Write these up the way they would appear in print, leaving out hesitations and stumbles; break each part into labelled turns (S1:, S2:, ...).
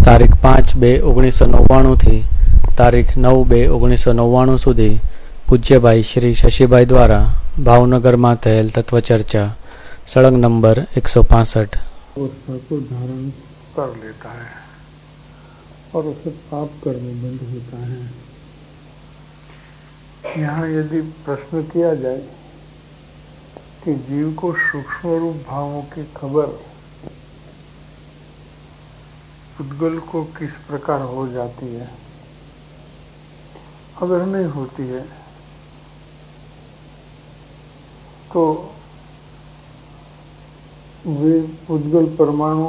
S1: તારીખ 5/2/1999 થી તારીખ 9/2/1999 સુધી પૂજ્યભાઈ શ્રી શશીભાઈ દ્વારા ભાવનગરમાં થયેલ તત્વચર્चा सड़क नंबर 165
S2: अवस्था को धारण कर लेता है और उसे पाप कर्म बंद होता है। यहाँ यदि प्रश्न किया जाए कि जीव को सूक्ष्म रूप भावों की खबर पुद्गल को किस प्रकार हो जाती है, अगर नहीं होती है तो वे पुद्गल परमाणु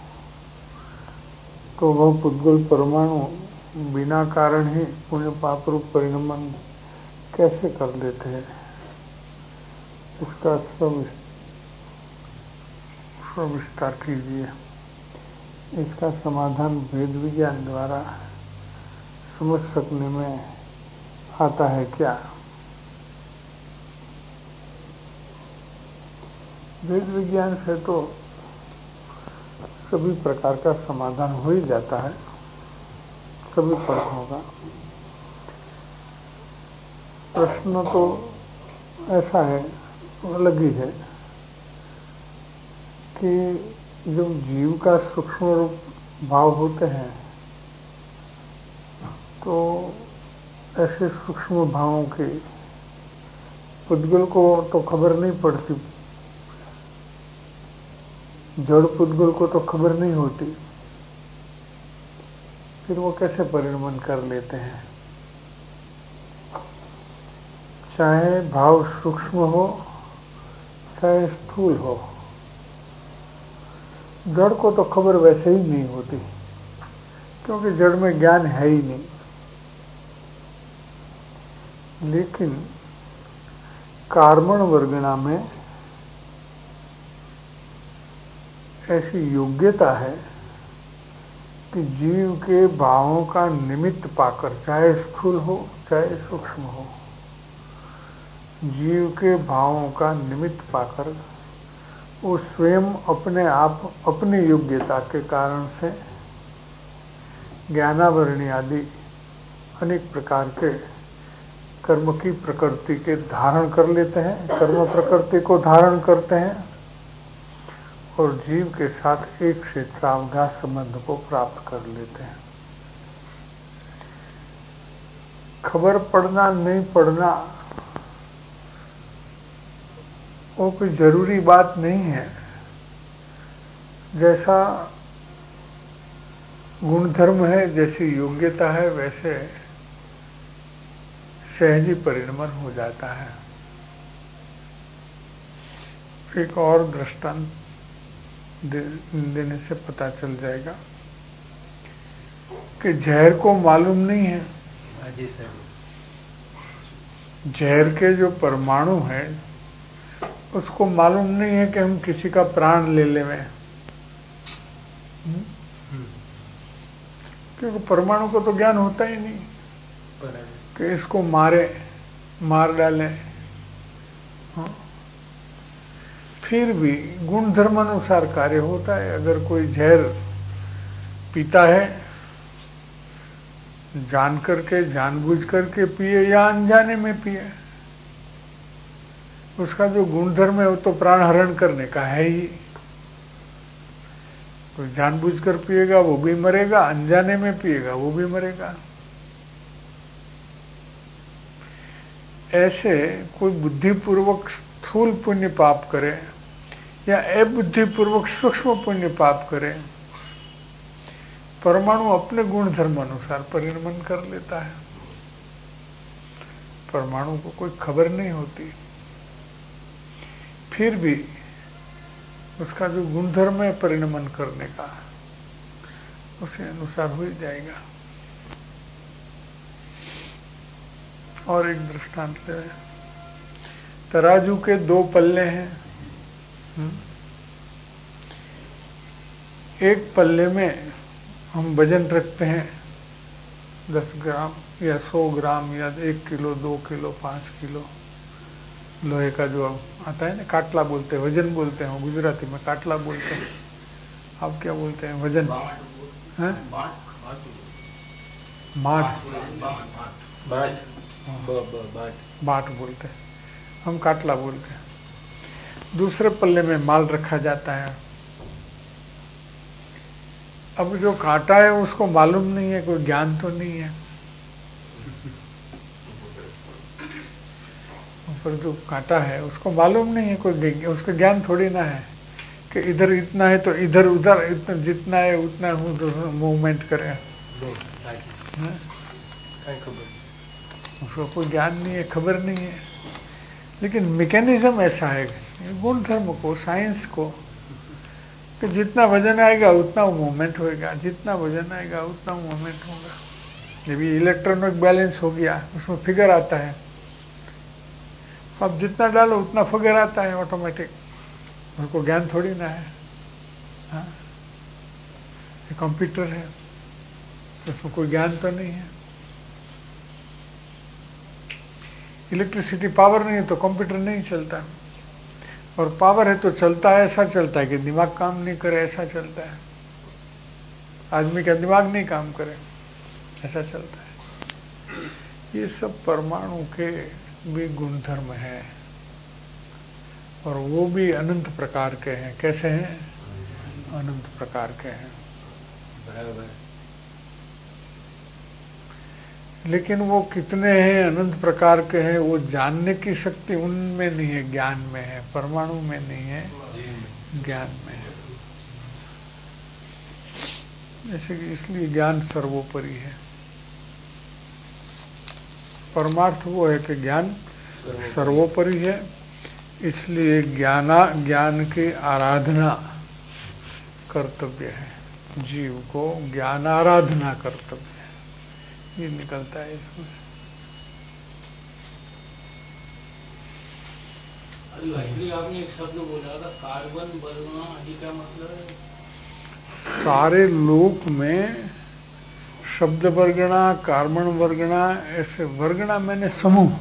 S2: वह पुद्गल परमाणु बिना कारण ही पुण्य पाप रूप परिणमन कैसे कर लेते हैं, इसका विस्तार कीजिए। इसका समाधान वेद विज्ञान द्वारा समझ सकने में आता है क्या? वेद विज्ञान से तो सभी प्रकार का समाधान हो ही जाता है, सभी प्रश्नों का। प्रश्न तो ऐसा है, अलग ही है कि जब जीव का सूक्ष्म रूप भाव होते हैं तो ऐसे सूक्ष्म भावों की पुद्गल को तो खबर नहीं पड़ती, जड़ पुद्गल को तो खबर नहीं होती, फिर वो कैसे परिणमन कर लेते हैं? चाहे भाव सूक्ष्म हो चाहे स्थूल हो, जड़ को तो खबर वैसे ही नहीं होती, क्योंकि जड़ में ज्ञान है ही नहीं। लेकिन कार्मण वर्गणा में ऐसी योग्यता है कि जीव के भावों का निमित्त पाकर, चाहे स्थूल हो चाहे सूक्ष्म हो, जीव के भावों का निमित्त पाकर वो स्वयं अपने आप अपनी योग्यता के कारण से ज्ञानावरणी आदि अनेक प्रकार के कर्म की प्रकृति के धारण कर लेते हैं, कर्म प्रकृति को धारण करते हैं और जीव के साथ एक से सावधान संबंध को प्राप्त कर लेते हैं। खबर पड़ना नहीं पड़ना वो कोई जरूरी बात नहीं है। जैसा गुणधर्म है, जैसी योग्यता है, वैसे सहजी परिणमन हो जाता है। एक और दृष्टांत देने से पता चल जाएगा कि जहर को मालूम नहीं है, जहर के जो परमाणु है उसको मालूम नहीं है कि हम किसी का प्राण ले लें, क्योंकि परमाणु को तो ज्ञान होता ही नहीं कि इसको मार डालें। फिर भी गुण धर्म अनुसार कार्य होता है। अगर कोई जहर पीता है, जान करके जानबूझ करके पिए या अनजाने में पिए, उसका जो गुण धर्म है वो तो प्राण हरण करने का है ही। कोई जानबूझ कर पिएगा वो भी मरेगा, अनजाने में पिएगा वो भी मरेगा। ऐसे कोई बुद्धिपूर्वक स्थूल पुण्य पाप करे या अबुद्धिपूर्वक सूक्ष्म पुण्य पाप करे, परमाणु अपने गुण धर्म अनुसार परिणमन कर लेता है। परमाणु को कोई खबर नहीं होती, फिर भी उसका जो गुणधर्म है परिणमन करने का, उसे अनुसार हो ही जाएगा। और एक दृष्टांत ले, तराजू के दो पल्ले हैं, एक पल्ले में हम वजन रखते हैं 10 ग्राम या 100 ग्राम या 1 किलो, 2 किलो, 5 किलो लोहे का जो आता है ना, काटला बोलते हैं, वजन बोलते हैं, गुजराती में काटला बोलते हैं। आप क्या बोलते हैं? वजन। हैं? माठ, बाट बोलते हैं, हम काटला बोलते हैं। दूसरे पल्ले में माल रखा जाता है। अब जो काटा है उसको मालूम नहीं है, कोई ज्ञान तो नहीं है, पर जो काटा है उसको मालूम नहीं है, कोई उसका ज्ञान थोड़ी ना है कि इधर इतना है तो इधर उधर इतना जितना है उतना हूँ तो मूवमेंट करें। उसको कोई ज्ञान नहीं है, खबर नहीं है। लेकिन मैकेनिज्म ऐसा है गुण धर्म को, साइंस को, कि जितना वजन आएगा उतना मूवमेंट होएगा, जितना वजन आएगा उतना मूवमेंट होगा। जब ये इलेक्ट्रॉनिक बैलेंस हो गया उसमें फिगर आता है, तो आप जितना डालो उतना फिगर आता है ऑटोमेटिक। उनको ज्ञान थोड़ी ना है। हाँ, ये कंप्यूटर है तो उसमें कोई ज्ञान तो नहीं है। इलेक्ट्रिसिटी पावर नहीं है तो कंप्यूटर नहीं चलता, और पावर है तो चलता है। ऐसा चलता है कि दिमाग काम नहीं करे, ऐसा चलता है। आदमी का दिमाग नहीं काम करे, ऐसा चलता है। ये सब परमाणु के भी गुणधर्म है, और वो भी अनंत प्रकार के हैं। कैसे हैं? अनंत प्रकार के हैं। लेकिन वो कितने हैं, अनंत प्रकार के हैं, वो जानने की शक्ति उनमें नहीं है, ज्ञान में है। परमाणु में नहीं है, ज्ञान में है। जैसे कि इसलिए ज्ञान सर्वोपरि है। परमार्थ वो है कि ज्ञान सर्वोपरि है, इसलिए ज्ञान की आराधना कर्तव्य है। जीव को ज्ञान आराधना कर्तव्य है, ये निकलता है इसमें।
S3: आपने एक शब्द बोला था कार्बन वर्णा, ये क्या मतलब है?
S2: सारे लोक में शब्द वर्गणा, कार्बन वर्गणा, ऐसे वर्गणा मैंने समूह,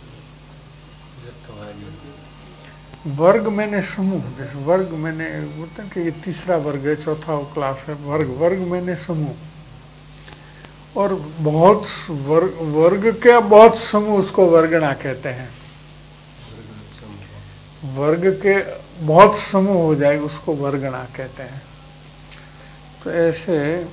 S2: वर्ग मैंने समूह। जैसे वर्ग मैंने बोलते हैं कि ये तीसरा वर्ग है, चौथा क्लास है, वर्ग, वर्ग मैंने समूह। और बहुत वर्ग के बहुत समूह उसको वर्गणा कहते हैं। वर्ग के बहुत समूह हो जाए उसको वर्गणा कहते हैं। तो ऐसे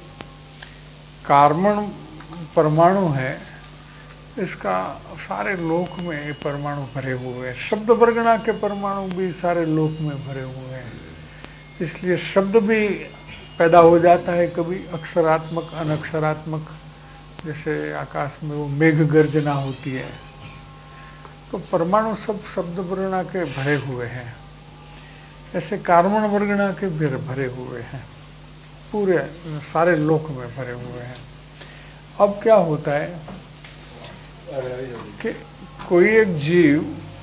S2: कार्बन परमाणु है, इसका सारे लोक में परमाणु भरे हुए हैं। शब्द वर्गणा के परमाणु भी सारे लोक में भरे हुए हैं। इसलिए शब्द भी पैदा हो जाता है, कभी अक्षरात्मक, अनक्षरात्मक। जैसे आकाश में वो मेघ गर्जना होती है, तो परमाणु सब शब्द वर्गणा के भरे हुए हैं। ऐसे कार्बन वर्गणा के भी भरे हुए हैं, पूरे सारे लोक में भरे हुए हैं। अब क्या होता है कि कोई एक जीव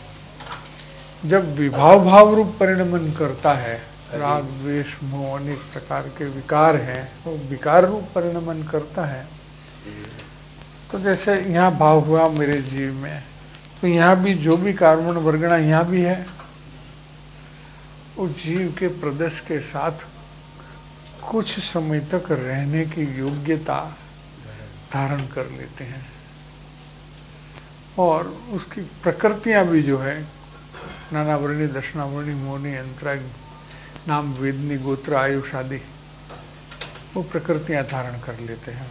S2: जब विभाव भाव रूप परिणमन करता है, राग द्वेष मोह अनेक प्रकार के विकार हैं, वो विकार रूप परिणमन करता है। तो जैसे यहाँ भाव हुआ मेरे जीव में, तो यहाँ भी जो भी कार्बन वर्गणा यहाँ भी है, वो जीव के प्रदेश के साथ कुछ समय तक रहने की योग्यता धारण कर लेते हैं। और उसकी प्रकृतियां भी जो है, नानावर्णी, दक्षिणावर्णी, मोनी, अंतरा, नाम, वेदनी, गोत्र, आयुष आदि, वो प्रकृतियां धारण कर लेते हैं।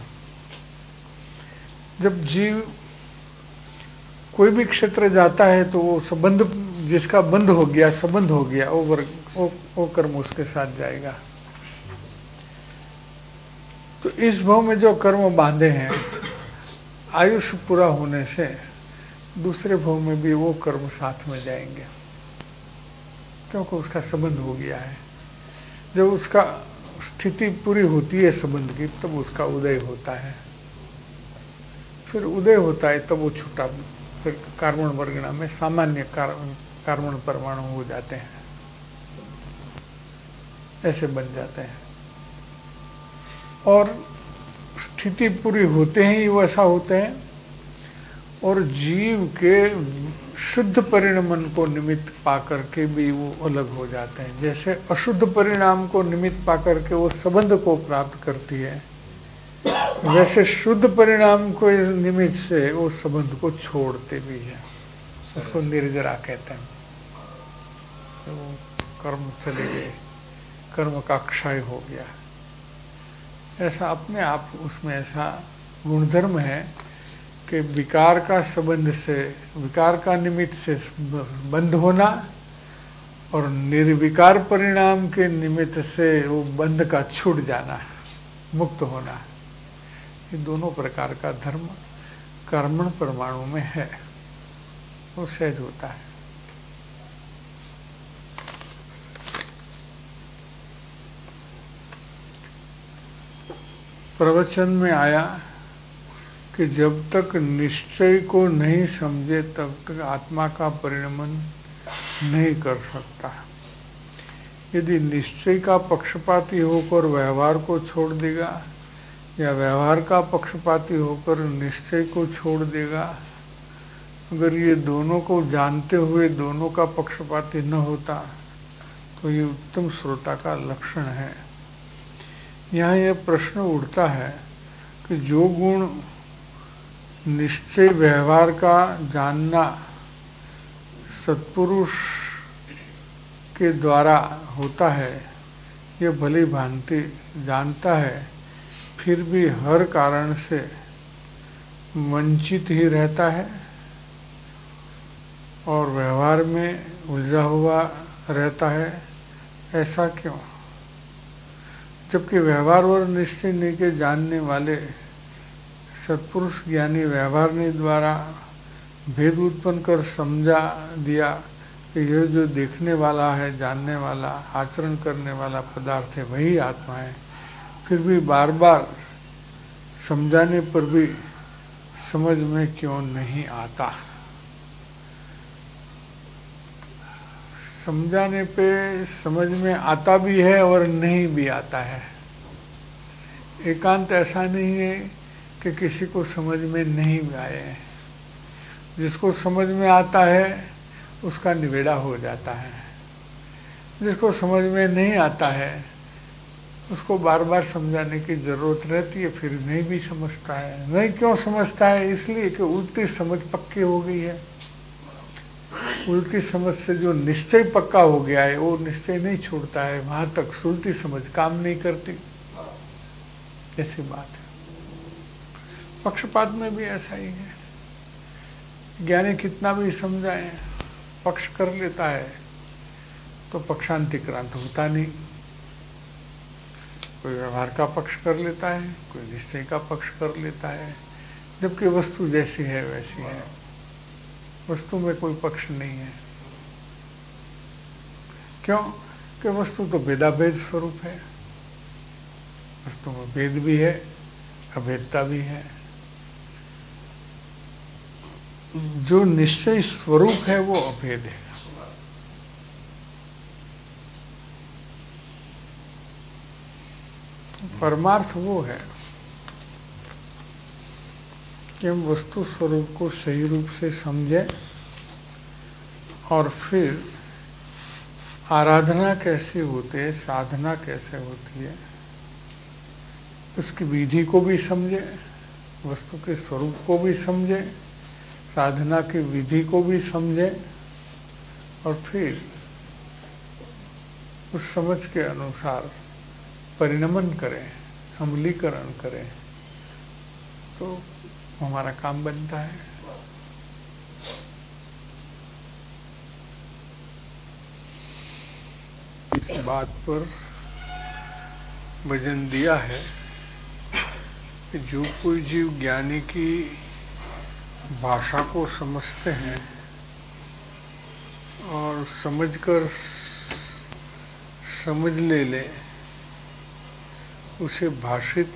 S2: जब जीव कोई भी क्षेत्र जाता है तो वो संबंध, जिसका बंध हो गया, संबंध हो गया, वो कर्म उसके साथ जाएगा। तो इस भाव में जो कर्म बांधे हैं, आयुष पूरा होने से दूसरे भाव में भी वो कर्म साथ में जाएंगे, क्योंकि उसका संबंध हो गया है। जब उसका स्थिति पूरी होती है संबंध की, तब उसका उदय होता है। फिर उदय होता है तब वो छूटा, फिर कार्बन वर्गणा में सामान्य कार्बन परमाणु हो जाते हैं, ऐसे बन जाते हैं। और स्थिति पूरी होते ही वैसा होते हैं। और जीव के शुद्ध परिणाम को निमित्त पाकर के भी वो अलग हो जाते हैं। जैसे अशुद्ध परिणाम को निमित्त पाकर के वो संबंध को प्राप्त करती है, वैसे शुद्ध परिणाम को निमित्त से वो संबंध को छोड़ते भी है, उसको निर्जरा कहते हैं। तो वो कर्म चले गए, कर्म का क्षय हो गया, ऐसा अपने आप उसमें ऐसा गुणधर्म है कि विकार का संबंध से, विकार का निमित्त से बंध होना और निर्विकार परिणाम के निमित्त से वो बंध का छूट जाना, मुक्त होना, ये दोनों प्रकार का धर्म कर्मण परमाणु में है, वो सहज होता है। प्रवचन में आया कि जब तक निश्चय को नहीं समझे तब तक आत्मा का परिणमन नहीं कर सकता। यदि निश्चय का पक्षपाती होकर व्यवहार को छोड़ देगा या व्यवहार का पक्षपाती होकर निश्चय को छोड़ देगा, अगर ये दोनों को जानते हुए दोनों का पक्षपाती न होता तो ये उत्तम श्रोता का लक्षण है। यहाँ यह प्रश्न उठता है कि जो गुण निश्चय व्यवहार का जानना सत्पुरुष के द्वारा होता है, यह भली भांति जानता है, फिर भी हर कारण से वंचित ही रहता है और व्यवहार में उलझा हुआ रहता है, ऐसा क्यों? जबकि व्यवहार और निश्चय नहीं के जानने वाले सत्पुरुष ज्ञानी व्यवहार ने द्वारा भेद उत्पन्न कर समझा दिया कि यह जो देखने वाला है, जानने वाला, आचरण करने वाला पदार्थ है वही आत्मा है, फिर भी बार बार समझाने पर भी समझ में क्यों नहीं आता? समझाने पे समझ में आता भी है और नहीं भी आता है। एकांत ऐसा नहीं है कि किसी को समझ में नहीं आए, जिसको समझ में आता है उसका निवेड़ा हो जाता है, जिसको समझ में नहीं आता है उसको बार बार समझाने की जरूरत रहती है, फिर नहीं भी समझता है। नहीं क्यों समझता है? इसलिए कि उल्टी समझ पक्की हो गई है। उल्टी समझ से जो निश्चय पक्का हो गया है वो निश्चय नहीं छोड़ता है, वहां तक उल्टी समझ काम नहीं करती, ऐसी बात है। पक्षपात में भी ऐसा ही है। ज्ञानी कितना भी समझाए, पक्ष कर लेता है तो पक्षांतिक्रांत होता नहीं। कोई व्यवहार का पक्ष कर लेता है, कोई निश्चय का पक्ष कर लेता है, जबकि वस्तु जैसी है वैसी है, वस्तु में कोई पक्ष नहीं है। क्यों? कि वस्तु तो भेदाभेद स्वरूप है, वस्तु में भेद भी है, अभेदता भी है। जो निश्चय स्वरूप है वो अभेद है। परमार्थ वो है कि हम वस्तु स्वरूप को सही रूप से समझें और फिर आराधना कैसे होती है, साधना कैसे होती है, उसकी विधि को भी समझें, वस्तु के स्वरूप को भी समझें, साधना की विधि को भी समझें और फिर उस समझ के अनुसार परिणमन करें, अमलीकरण करें, तो हमारा काम बनता है। इस बात पर वजन दिया है कि जो कोई जीव ज्ञानी की भाषा को समझते हैं और समझकर समझ ले उसे भाषित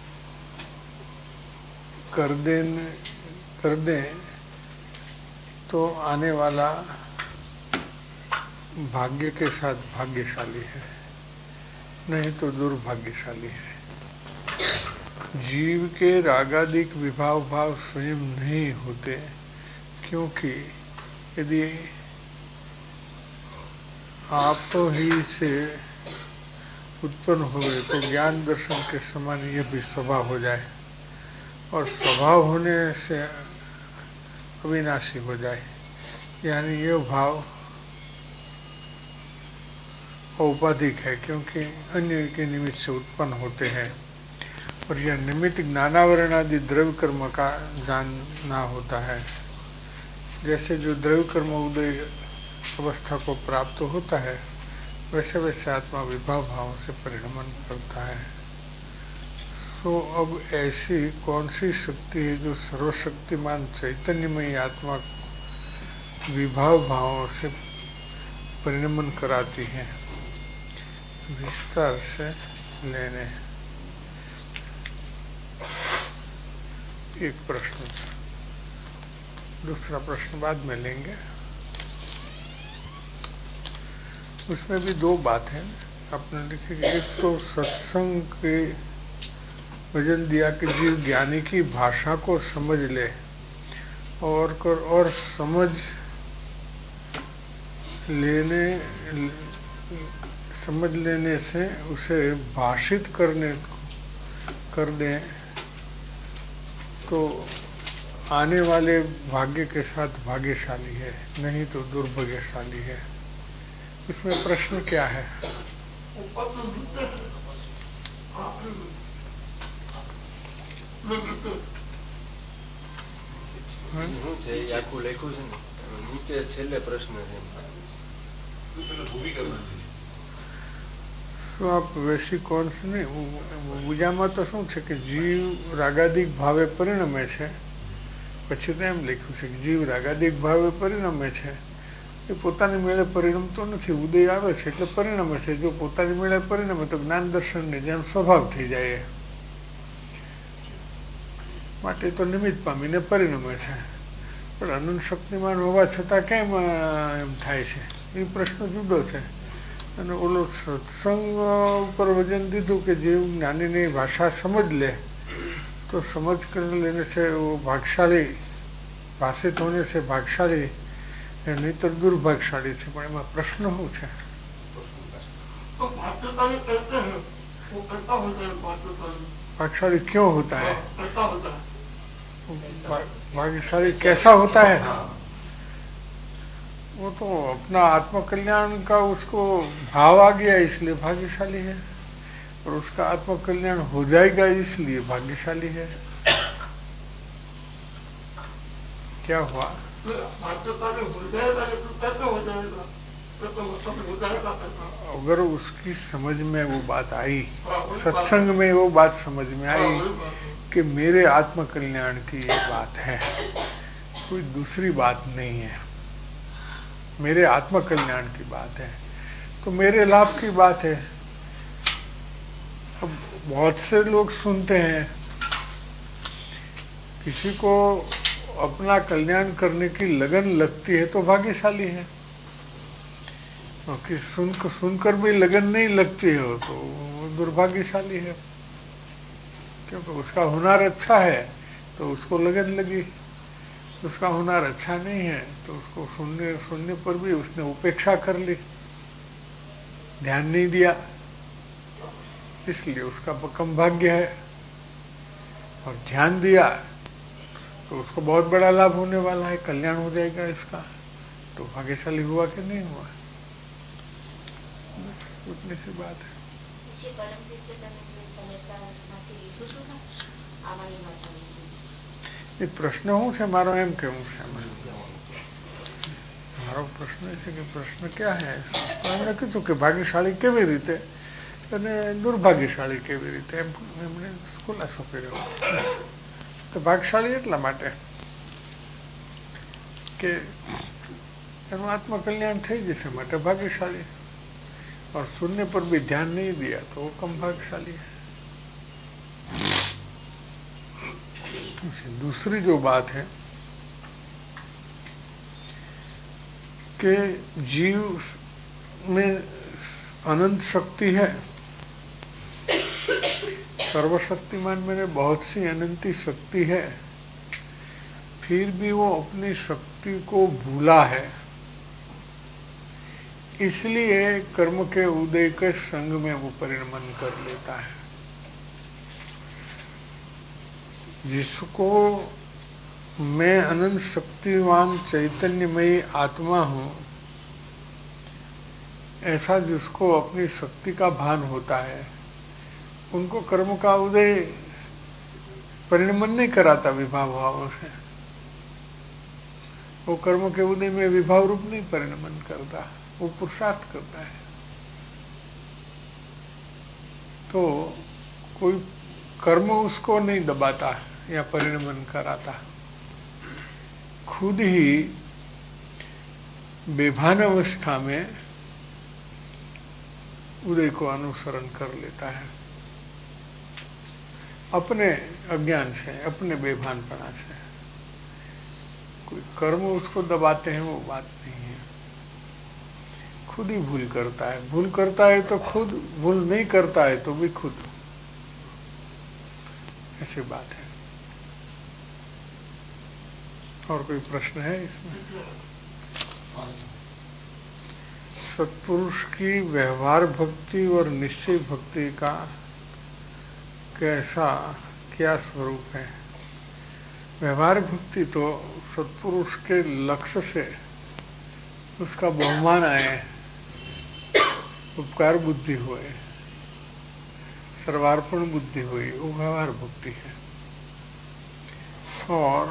S2: कर दें तो आने वाला भाग्य के साथ भाग्यशाली है, नहीं तो दुर्भाग्यशाली है। जीव के रागादिक विभाव भाव स्वयं नहीं होते, क्योंकि यदि आप ही से उत्पन्न हुए तो ज्ञान दर्शन के समान यह भी स्वभाव हो जाए और स्वभाव होने से अविनाशी हो जाए, यानी ये भाव औपाधिक है, क्योंकि अन्य के निमित्त से उत्पन्न होते हैं। और यह निमित्त ज्ञानावरण आदि द्रव्य कर्म का जानना होता है। जैसे जो द्रव्य कर्म उदय अवस्था को प्राप्त होता है, वैसे वैसे आत्मा विभाव भाव से परिणमन करता है। तो अब ऐसी कौन सी शक्ति है जो सर्वशक्तिमान चैतन्यमयी आत्मा विभाव भावों से परिणमन कराती है? विस्तार से लेने। एक प्रश्न, दूसरा प्रश्न बाद में लेंगे। उसमें भी दो बात है आपने लिखी। एक तो सत्संग के वजन दिया कि जीव ज्ञानी की भाषा को समझ ले और समझ लेने से उसे भाषित कर दें तो आने वाले भाग्य के साथ भाग्यशाली है, नहीं तो दुर्भाग्यशाली है। इसमें प्रश्न क्या है?
S4: नीचे छेल्ले प्रश्न
S2: तो आप वैसी कौन सी नहीं बुझाમાં તો શું છે કે જીવ રાગાદિક ભાવે પરિણમે છે, પછી તો એમ લખ્યું છે કે જીવ રાગાદિક ભાવે પરિણમે છે, એ પોતાની મેળે પરિણમતો નથી, ઉદય આવે છે એટલે પરિણમે છે। જો પોતાની મેળે પરિણમે તો જ્ઞાન દર્શનની જેમ સ્વભાવ થઈ જાય, માટે તો નિમિત્ત પામીને પરિણમે છે। પણ અનંત શક્તિમાન હોવા છતાં કેમ એમ થાય છે એ પ્રશ્ન જુદો છે। અને ઓલો સત્સંગ ઉપર વજન દીધું કે જીવ જ્ઞાનીની ભાષા સમझ ले तो समझ कर लेने से वो भाग्यशाली, भाषित होने से भाग्यशाली नहीं तो दुर्भाग्यशाली છે। પણ એમાં પ્રશ્ન શું છે? भाग्यशाली क्यों होता है? भाग्यशाली कैसा होता है? वो तो अपना आत्मकल्याण का उसको भाव आ गया इसलिए भाग्यशाली है, और उसका आत्मकल्याण हो जाएगा इसलिए भाग्यशाली है। क्या हुआ? अगर उसकी समझ में वो बात आई, सत्संग में वो बात समझ में आई कि मेरे आत्मकल्याण की ये बात है, कोई दूसरी बात नहीं है, मेरे आत्मकल्याण की बात है, तो मेरे लाभ की बात है। अब बहुत से लोग सुनते हैं, किसी को अपना कल्याण करने की लगन लगती है तो भाग्यशाली है, और किसी सुनकर भी लगन नहीं लगती हो तो दुर्भाग्यशाली है, क्योंकि उसका हुनर अच्छा है तो उसको लगन लगी, उसका हुनर अच्छा नहीं है तो उसको सुनने पर भी उसने उपेक्षा कर ली, ध्यान नहीं दिया, इसलिए उसका कम भाग्य है। और ध्यान दिया तो उसको बहुत बड़ा लाभ होने वाला है, कल्याण हो जाएगा इसका, तो भाग्यशाली हुआ कि नहीं हुआ? बस उतनी सी बात है। એ પ્રશ્ન શું છે મારો? એમ કેવું છે મારો પ્રશ્ન છે કે પ્રશ્ન क्या है? એમણે કીધું કે ભાગ્યશાળી કેવી રીતે અને દુર્ભાગ્યશાળી કેવી રીતે, એમણે ખુલાસો કર્યો। તો ભાગ્યશાળી એટલા માટે કે એનું આત્મકલ્યાણ થઈ જશે માટે ભાગ્યશાળી, और सुनने पर भी ध्यान नहीं दिया तो वो कम भाग्यशाली है। दूसरी जो बात है कि जीव में अनंत शक्ति है, सर्वशक्तिमान में बहुत सी अनंती शक्ति है, फिर भी वो अपनी शक्ति को भूला है, इसलिए कर्म के उदय के संग में वो परिणमन कर लेता है। जिसको मैं अनंत शक्तिवान चैतन्यमयी आत्मा हूँ, ऐसा जिसको अपनी शक्ति का भान होता है, उनको कर्म का उदय परिणमन नहीं कराता विभाव भावों से। वो कर्म के उदय में विभाव रूप नहीं परिणमन करता, वो पुरुषार्थ करता है। तो कोई कर्म उसको नहीं दबाता या परिणमन कराता, खुद ही बेभान अवस्था में उदय को अनुसरण कर लेता है, अपने अज्ञान से, अपने बेभानपना से। कोई कर्म उसको दबाते हैं वो बात नहीं है, खुद ही भूल करता है। भूल करता है तो खुद, भूल नहीं करता है तो भी खुद, ऐसी बात है। और कोई प्रश्न है इसमें? सत्पुरुष की व्यवहार भक्ति और निश्चय भक्ति का कैसा क्या स्वरूप है? व्यवहार भक्ति तो सत्पुरुष के लक्ष्य से उसका बहुमान आए, उपकार बुद्धि हुए, सर्वार्पण बुद्धि हुई, वो व्यवहार भक्ति है। और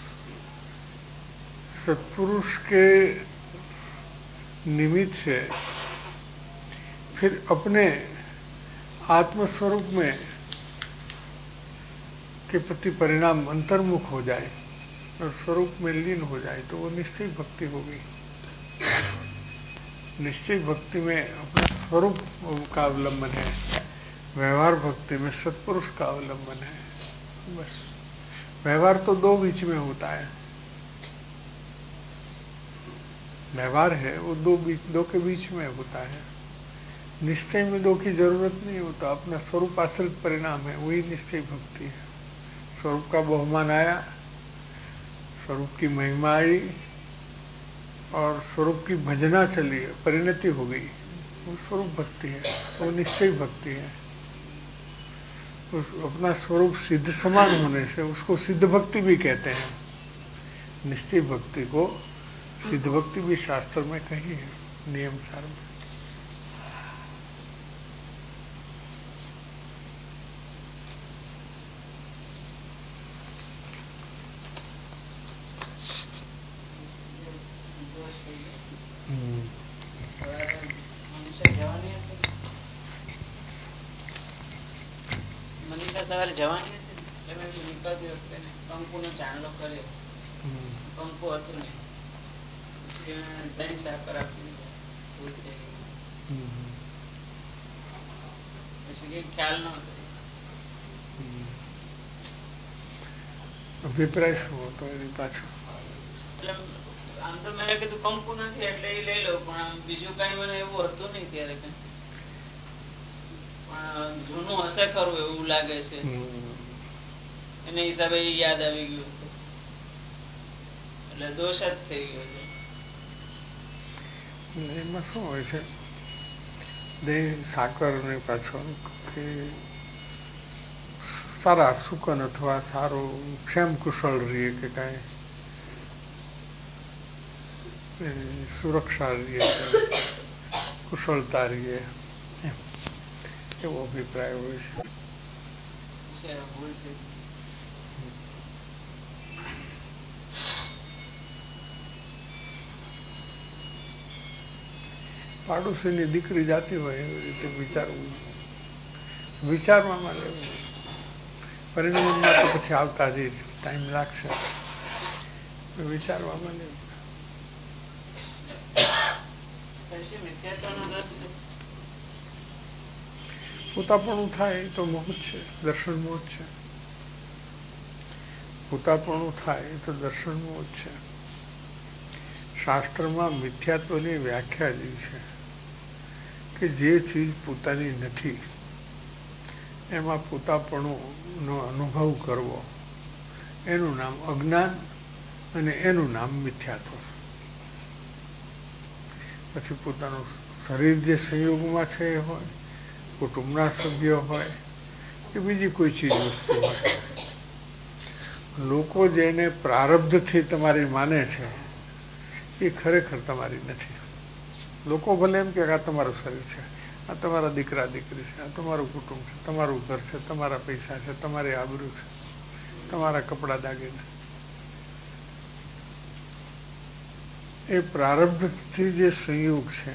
S2: सत्पुरुष के निमित्त से फिर अपने आत्मस्वरूप में के प्रति परिणाम अंतर्मुख हो जाए और स्वरूप में लीन हो जाए तो वो निश्चय भक्ति होगी। निश्चय भक्ति में अपना स्वरूप का अवलंबन है, व्यवहार भक्ति में सत्पुरुष का अवलंबन है। बस व्यवहार तो दो बीच में होता है, व्यवहार है वो दो के बीच में होता है। निश्चय में दो की जरूरत नहीं होता, अपना स्वरूप आश्रित परिणाम है, वही निश्चय भक्ति है। स्वरूप का बहुमान आया, स्वरूप की महिमा आई और स्वरूप की भजना चली, परिणति हो गई, वो स्वरूप भक्ति है, वो निश्चय भक्ति है। उस अपना स्वरूप सिद्ध समान होने से उसको सिद्ध भक्ति भी कहते हैं। निश्चय भक्ति को सिद्ध भक्ति भी शास्त्र में कही है, नियम सार में।
S5: મનીષા સવારે જવાની હતી એટલે મેં નીકળતી વખતે કંકુનો ચાંદલો કર્યો, કંકુ હતું નહીં, દહીં સાકર આપી પછી કઈ ખ્યાલ ન હતો.
S2: અભિપ્રાય શું હતો એની પાછળ?
S5: એટલે આમ તો મેં કીધું કંકુ નથી એટલે એ લઈ લઉં, પણ બીજું કઈ મને એવું હતું નહીં ત્યારે કઈ. જૂનું હશે ખરું એવું લાગે છે, એને હિસાબે યાદ આવી ગયું છે એટલે દોષ જ થઈ ગયો છે.
S2: એમાં શું હોય છે, દહીં સાકર ને પાછળ કે સારા સુકન અથવા સારું ક્ષેમ કુશળ રહીએ કે કાંઈ સુરક્ષા રહીએ, કુશળતા રહીએ, એવો અભિપ્રાય હોય છે.
S5: ભૂલ થઈ.
S2: પાડોશીની દીકરી જાતી હોય એવી રીતે વિચારવું, વિચારવામાં લેવું. પરિણામમાં તો પછી આવતા જ ટાઈમ લાગશે, વિચારવામાં લેવું. પોતાપણું થાય તો મોહ છે, દર્શન મોહ છે. પોતાપણું થાય તો દર્શન મોહ છે. શાસ્ત્રમાં મિથ્યાત્વની વ્યાખ્યા જે છે કે જે ચીજ પોતાની નથી એમાં પોતાપણુંનો અનુભવ કરવો, એનું નામ અજ્ઞાન અને એનું નામ મિથ્યાત્વ. પછી પોતાનું શરીર જે સંયોગમાં છે એ હોય, કુટુંબના સભ્યો હોય કે બીજી કોઈ ચીજ વસ્તુ હોય, લોકો જેને પ્રારબ્ધથી તમારી માને છે એ ખરેખર તમારી નથી. લોકો ભલે એમ કે આ તમારું શરીર છે, આ તમારા દીકરા દીકરી છે, આ તમારું કુટુંબ છે, તમારું ઘર છે, તમારા પૈસા છે, તમારી આબરૂ છે, તમારા કપડાં દાગીના, એ પ્રારબ્ધથી જે સંયોગ છે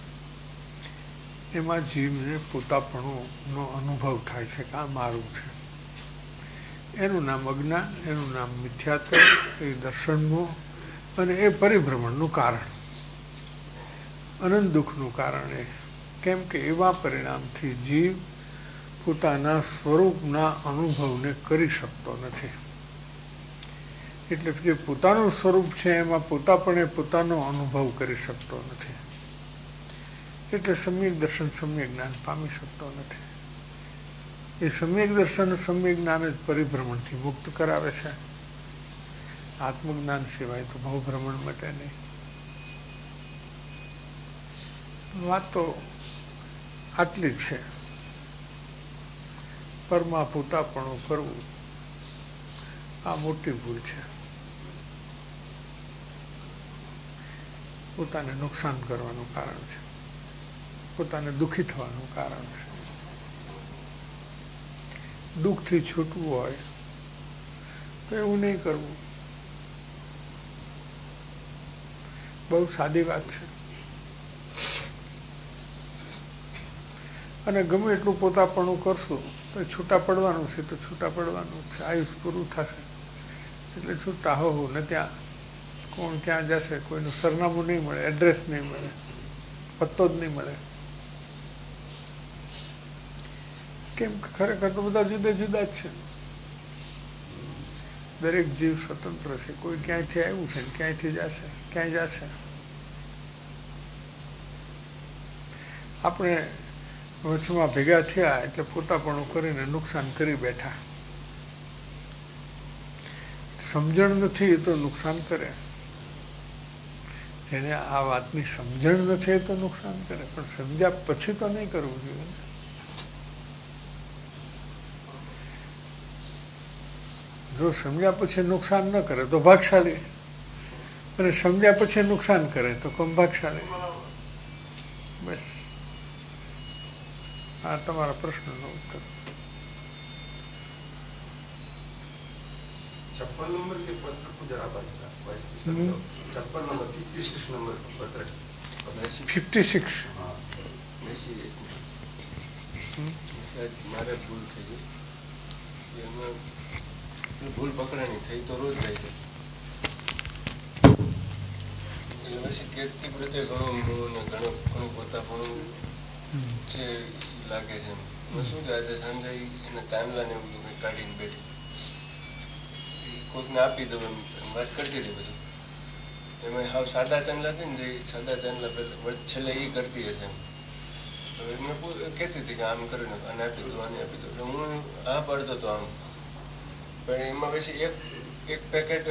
S2: એમાં જીવને પોતાપણુંનો અનુભવ થાય છે કે આ મારું છે. એનું નામ અજ્ઞાન, એનું નામ મિથ્યાત્વ, એ દર્શનનું અને એ પરિભ્રમણનું કારણ, અનંત દુઃખનું કારણ. એ કેમ કે એવા પરિણામથી જીવ પોતાના સ્વરૂપના અનુભવને કરી શકતો નથી. એટલે જે પોતાનું સ્વરૂપ છે એમાં પોતાપણે પોતાનો અનુભવ કરી શકતો નથી. એટલે સમ્યક દર્શન સમ્યક જ્ઞાન પામી શકતો નથી. એ સમ્યક દર્શન સમ્યક જ્ઞાન જ પરિભ્રમણથી મુક્ત કરાવે છે. આત્મજ્ઞાન સિવાય તો ભવભ્રમણ માટે નહીં. વાત તો આટલી જ છે. પરમાં પોતાપણું કરવું આ મોટી ભૂલ છે. પોતાને નુકસાન કરવાનું કારણ છે, પોતાને દુઃખી થવાનું કારણ છે. દુઃખથી છૂટવું હોય તો એવું નહીં કરવું. બહુ સાદી વાત છે. અને ગમે એટલું પોતાપણું કરશું તો છૂટા પડવાનું છે, તો છૂટા પડવાનું છે. આયુષ પૂરું થશે એટલે છૂટા હો ને ત્યાં કોણ ક્યાં જશે, કોઈનું સરનામું નહીં મળે, એડ્રેસ નહીં મળે, પત્તો જ નહીં મળે. કેમ કે ખરેખર તો બધા જુદા જુદા જ છે. દરેક જીવ સ્વતંત્ર છે. કોઈ ક્યાંયથી આવ્યું છે ને ક્યાંયથી જશે, ક્યાંય જશે. આપણે વચમાં ભેગા થયા એટલે પોતાપણું કરીને નુકસાન કરી બેઠા. સમજણ નથી એ તો નુકસાન કરે. જેને આ વાતની સમજણ નથી એ તો નુકસાન કરે, પણ સમજ્યા પછી તો નહીં કરવું જોઈએ. જો સમજ્યા પછી નુકસાન ન કરે તો ભાગશાળી, અને સમજ્યા પછી નુકસાન કરે તો કમ ભાગશાળી. બસ આ તમારા પ્રશ્નનો ઉત્તર.
S4: 56 नंबर के पत्र को जरा बताइए. 56 नंबर 56 नंबर पत्र
S2: 56.
S4: हाँ मैसी मारे भूल થઈ ગઈ. એમાં ભૂલ પકડાણી થઈ તો રોજ જાય છે. એટલે પછી કેટલી પ્રત્યે ઘણું પોતાપણું છે લાગે છે. શું છે આજે સાંજે એના ચાંદલા ને બધું કાઢીને બેઠી કોઈકને આપી દઉં એમ વાત કરતી હતી. બધું એમાં હાવ સાદા ચાંદલા હતી ને, જે સાદા ચાંદલા છેલ્લે એ કરતી હશે એમ. તો એમને કહેતી હતી કે આમ કરીને આને આપી દઉં, આને આપી દઉં. એટલે હું હા પાડતો હતો આમ. પણ એમાં પછી એક પેકેટ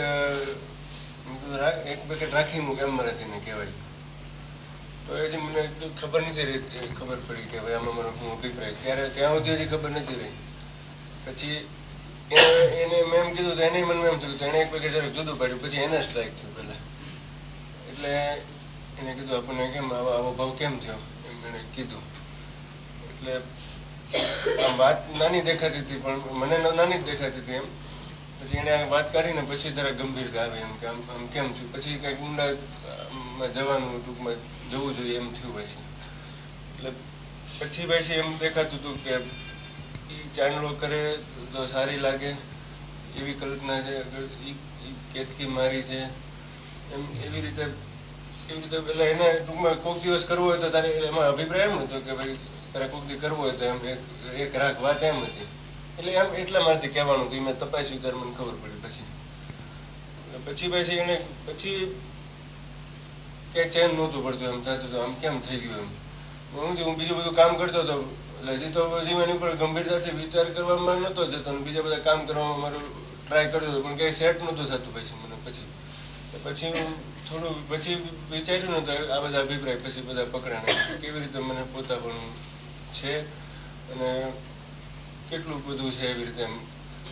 S4: રાખી મૂક એમ મારાથી ને કહેવાય. તો એ જે મને ખબર નથી રહી, ખબર પડી કે ભાઈ આમાં મારો શું અભિપ્રાય. ત્યાં સુધી હજી ખબર નથી રહી. પછી એને મેં એમ કીધું તો એને મને એમ થયું તો એને એક પેકેટ જરાક જુદું પાડ્યું. પછી એને સ્ટ્રાઇક થયું પહેલાં. એટલે એને કીધું આપણને કેમ આવો ભાવ કેમ થયો એમ એને કીધું. એટલે આમ વાત નાની દેખાતી હતી પણ મને નાની જ દેખાતી હતી એમ. પછી એને વાત કાઢીને પછી જરા ગંભીરતા આવી એમ કે આમ કેમ થયું. પછી કંઈક ઊંડામાં જવાનું ટૂંકમાં જવું જોઈએ એમ થયું પછી. એટલે પછી પછી એમ દેખાતું હતું કે એ ચાંદલો કરે તો સારી લાગે એવી કલ્પના છે, કેતકી મારી છે એમ એવી રીતે પેલા એને ટૂંકમાં કોઈક દિવસ કરવો હોય તો તારે એમાં અભિપ્રાય એમ હતો કે ભાઈ તારે કોઈક દિવસ કરવો હોય તો એમ એક રાખ વાત એમ હતી. એટલે એમ એટલા માંથી કહેવાનું હતું. મેં તપાસ્યું ત્યારે મને ખબર પડી. પછી એને પછી ક્યાંય ચેન નહોતું પડતું એમ થતું હતું આમ કેમ થઈ ગયું એમ. હું બીજું બધું કામ કરતો હતો એટલે હજી તો જીવન ઉપર ગંભીરતાથી વિચાર કરવામાં નહોતો જતો અને બીજા બધા કામ કરવામાં મારું ટ્રાય કરતો હતો પણ કંઈ સેટ નહોતું થતું. પછી મને પછી હું થોડું પછી વિચાર્યું ને તો આ બધા અભિપ્રાય પછી બધા પકડાણા કેવી રીતે મને પોતાપણું છે અને કેટલું બધું છે એવી રીતે એમ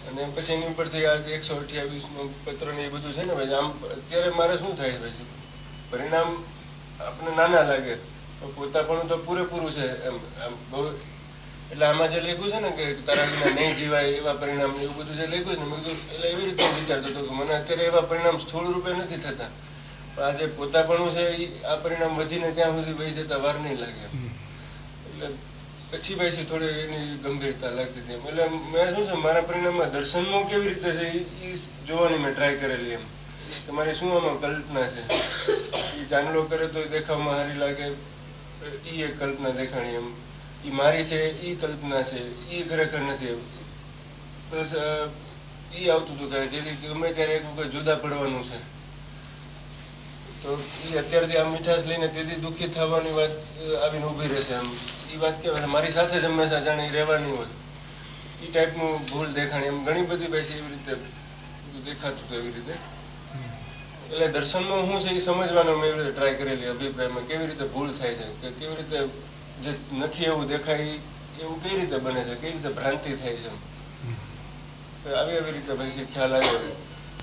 S4: અને પછી એની ઉપરથી આ 128નો પત્ર ને એ બધું છે ને ભાઈ, આમ અત્યારે મારે શું થાય છે ભાઈ, પરિણામ આપણે નાના લાગે, પોતાપણું તો પૂરેપૂરું છે એમ. આમ બહુ એટલે આમાં જે લખ્યું છે ને કે તારા વિના નહીં જીવાય એવા પરિણામ, એવું બધું જે લખ્યું છે ને, મેં કીધું એટલે એવી રીતે હું વિચારતો હતો કે મને અત્યારે એવા પરિણામ સ્થૂળ રૂપે નથી થતા, પણ આ જે પોતાપણું છે એ આ પરિણામ વધીને ત્યાં સુધી વહી જતા વાર નહીં લાગે. એટલે પછી પછી થોડી એની ગંભીરતા લાગતી હતી. એટલે મેં શું છે મારા પરિણામમાં દર્શનનું કેવી રીતે છે એ જોવાની મેં ટ્રાય કરેલી એમ, કે મારી શું આમાં કલ્પના છે. એ ચાંદલો કરે તો દેખાવમાં સારી લાગે, એ એક કલ્પના દેખાણી એમ. એ મારી છે એ કલ્પના છે, એ ખરેખર નથી. બસ એ આવતું હતું કે જેથી ગમે ત્યારે એક વખત જુદા પડવાનું છે, તો એ અત્યારથી આ મીઠાશ લઈને તેથી દુઃખી થવાની વાત આવીને ઊભી રહેશે એમ. એ વાત કહેવાય મારી સાથે જ હંમેશા જાણે એ રહેવાની હોય, એ ટાઈપનું ભૂલ દેખાણી એમ. ઘણી બધી પછી એવી રીતે દેખાતું હતું એવી રીતે. એટલે દર્શનમાં શું છે એ સમજવાનો મેં એવી રીતે ટ્રાય કરેલી અભિપ્રાયમાં, કેવી રીતે ભૂલ થાય છે, કે કેવી રીતે જે નથી એવું દેખાય એવું કઈ રીતે બને છે, કઈ રીતે ભ્રાંતિ થાય છે. આવી રીતે પછી ખ્યાલ આવ્યો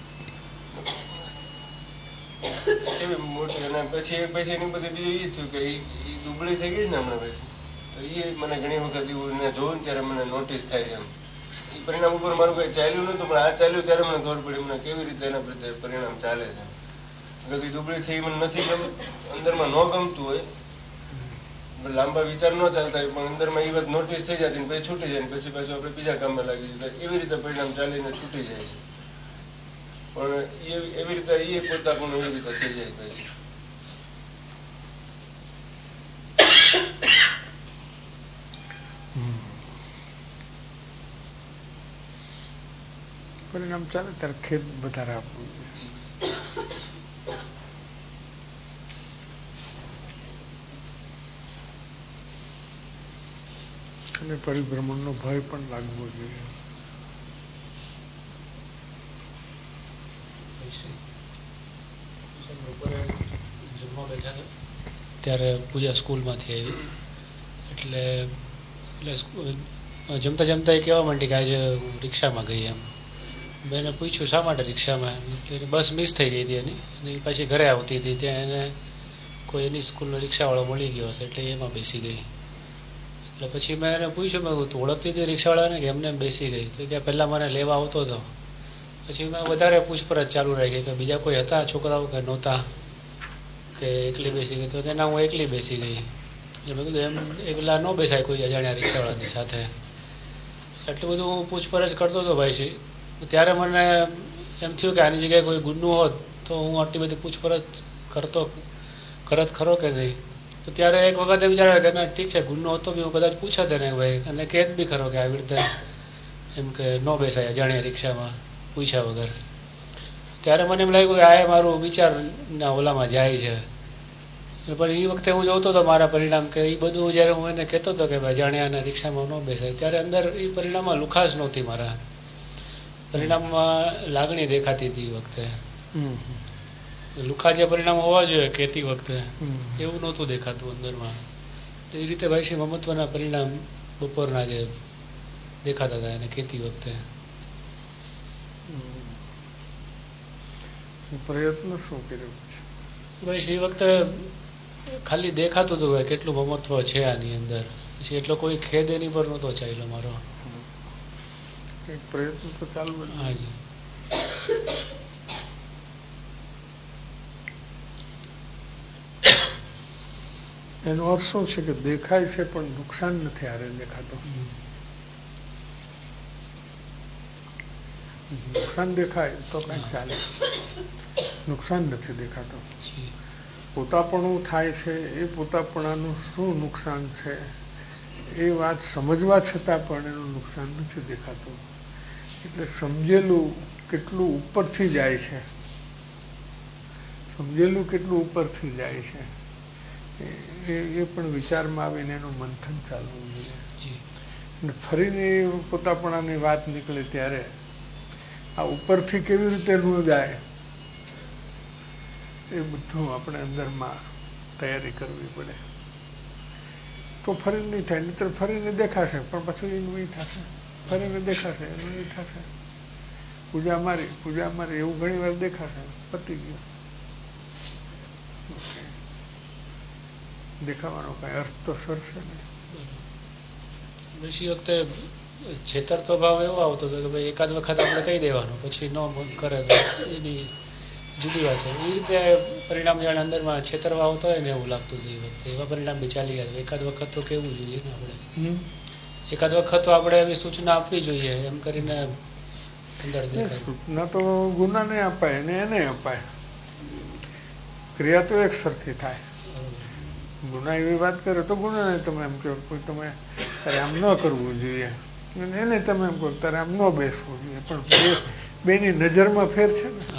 S4: એવી મોટી. અને પછી એની બધી બીજું એ થયું કે એ દુબળી થઈ ગઈ ને હમણાં પછી, તો એ મને ઘણી વખત એવું જોઉં ને ત્યારે મને નોટિસ થાય છે એમ. એ પરિણામ ઉપર મારું કંઈ ચાલ્યું નહોતું, પણ આ ચાલ્યું ત્યારે મને ખબર પડી મને કેવી રીતે એના પ્રત્યે પરિણામ ચાલે છે. બધી દુબળી થઈ મને નથી અંદરમાં ન ગમતું હોય, લાંબા વિચાર ન ચાલતા હોય, પણ અંદરમાં એ વાત નોટિસ થઈ જતી ને પછી છૂટી જાય ને પછી પાછું આપણે બીજા કામમાં લાગી જતા. એવી રીતે પરિણામ ચાલીને છૂટી જાય છે. પણ એવી રીતે એ પોતાપણું એવી રીતે થઈ જાય પછી.
S2: પરિણામ ચાલે ત્યારે ખેદ વધારે આપવું જોઈએ. અને પરિભ્રમણનો ભય પણ લાગવો જોઈએ.
S1: બપોરે જમવા બેઠા હતા ત્યારે પૂજા સ્કૂલમાંથી આવી, એટલે જમતા જમતા એ કહેવા માંડી કે આજે હું રિક્ષામાં ગઈ એમ. મેં એને પૂછ્યું શા માટે રિક્ષામાં, એટલે બસ મિસ થઈ ગઈ હતી એની, અને એ પાછી ઘરે આવતી હતી ત્યાં એને કોઈ એની સ્કૂલનો રિક્ષાવાળો મળી ગયો હશે એટલે એમાં બેસી ગઈ. એટલે પછી મેં એને પૂછ્યું, મેં તું ઓળખતી હતી રિક્ષાવાળાને કે એમને બેસી ગઈ? તો કે પહેલાં મને લેવા આવતો હતો. પછી મેં વધારે પૂછપરછ ચાલુ રાખી કે બીજા કોઈ હતા છોકરાઓ કે નહોતા, કે એકલી બેસી ગઈ? તો કે ના, હું એકલી બેસી ગઈ. એટલે મેં કીધું એમ એકલા ન બેસાય કોઈ અજાણ્યા રિક્ષાવાળાની સાથે. એટલું બધું હું પૂછપરછ કરતો હતો ભાઈ. ત્યારે મને એમ થયું કે આની જગ્યાએ કોઈ ગુનું હોત તો હું આટલી બધી પૂછપરછ કરત ખરો કે નહીં. તો ત્યારે એક વખત એમ વિચાર્યું કે ના ઠીક છે, ગુનો હતો બી હું કદાચ પૂછત એને ભાઈ, અને કહેત બી ખરો કે આવી રીતે એમ કે ન બેસાય અજાણ્યા રિક્ષામાં પૂછ્યા વગર. ત્યારે મને એમ લાગ્યું કે આ મારું વિચારના ઓલામાં જાય છે. પણ એ વખતે હું જોતો હતો મારા પરિણામ કે એ બધું જ્યારે હું એને કહેતો હતો કે ભાઈ અજાણ્યાના રિક્ષામાં ન બેસાય, ત્યારે અંદર એ પરિણામમાં લુખાશ નહોતી. મારા પરિણામમાં લાગણી દેખાતી હતી એ વખતે. લુખા જે પરિણામ હોવા જોઈએ કહેતી વખતે એવું નહોતું દેખાતું અંદરમાં. એ રીતે ભાઈ શ્રી મમત્વના પરિણામ બપોરના જે દેખાતા હતા એને કહેતી વખતે.
S2: પ્રયત્ન શું કર્યો છે
S1: ભાઈ શ્રી વખતે ખાલી દેખાતું હતું કે કેટલું મમત્વ છે આની અંદર, પછી એટલો કોઈ ખેદ એની પર નહોતો ચાલ્યો મારો.
S2: પ્રયત્ન તો ચાલુ જ.
S1: હાજી.
S2: એનો અર્થ શું છે કે દેખાય છે પણ નુકસાન નથી હારે દેખાતો. નુકસાન દેખાય તો કંઈક ચાલે, નુકસાન નથી દેખાતો. પોતાપણું થાય છે એ પોતાપણાનું શું નુકસાન છે એ વાત સમજવા છતાં પણ એનું નુકસાન નથી દેખાતું. એટલે સમજેલું કેટલું ઉપરથી જાય છે, સમજેલું કેટલું ઉપરથી જાય છે એ પણ વિચારમાં આવીને એનું મંથન ચાલવું જોઈએ. અને ફરીને પોતાપણાની વાત નીકળે ત્યારે આ ઉપરથી કેવી રીતે ન જાય એ બધું આપણે અંદરમાં તૈયારી કરવી પડે તો ફરી નહીં થાય. નહીંતર ફરીને દેખાશે પણ પછી એનું એ થશે, ફરીને દેખાશે એનું એ થશે. પૂજા મારી એવું ઘણી વાર દેખાશે, પતી ગયું. દેખાવાનો કઈ અર્થ તો સરશે નહીં.
S1: બીજી વખતે છેતરતો ભાવ એવો આવતો હતો કે ભાઈ એકાદ વખત આપણે કહી દેવાનું, પછી ન કરે તો એની જુદી વાત છે. એ રીતે પરિણામ જાણે અંદરમાં છેતરવા આવતા હોય ને એવું લાગતું હતું. એ વખતે એવા પરિણામ બી ચાલી ગયા. એકાદ વખત તો કેવું જોઈએ ને આપણે, એકાદ વખત તો આપણે એવી સૂચના આપવી જોઈએ એમ કરીને અંદર
S2: સૂચના તો ગુનાને અપાય ને એને અપાય, ક્રિયા તો એક સરખી થાય. ગુના એવી વાત કરે તો ગુનાને તમે એમ કહો કોઈ તમે તારે આમ ન કરવું જોઈએ, એને તમે એમ કહો તારે આમ ન બેસવું જોઈએ, પણ બેની નજરમાં ફેર છે ને.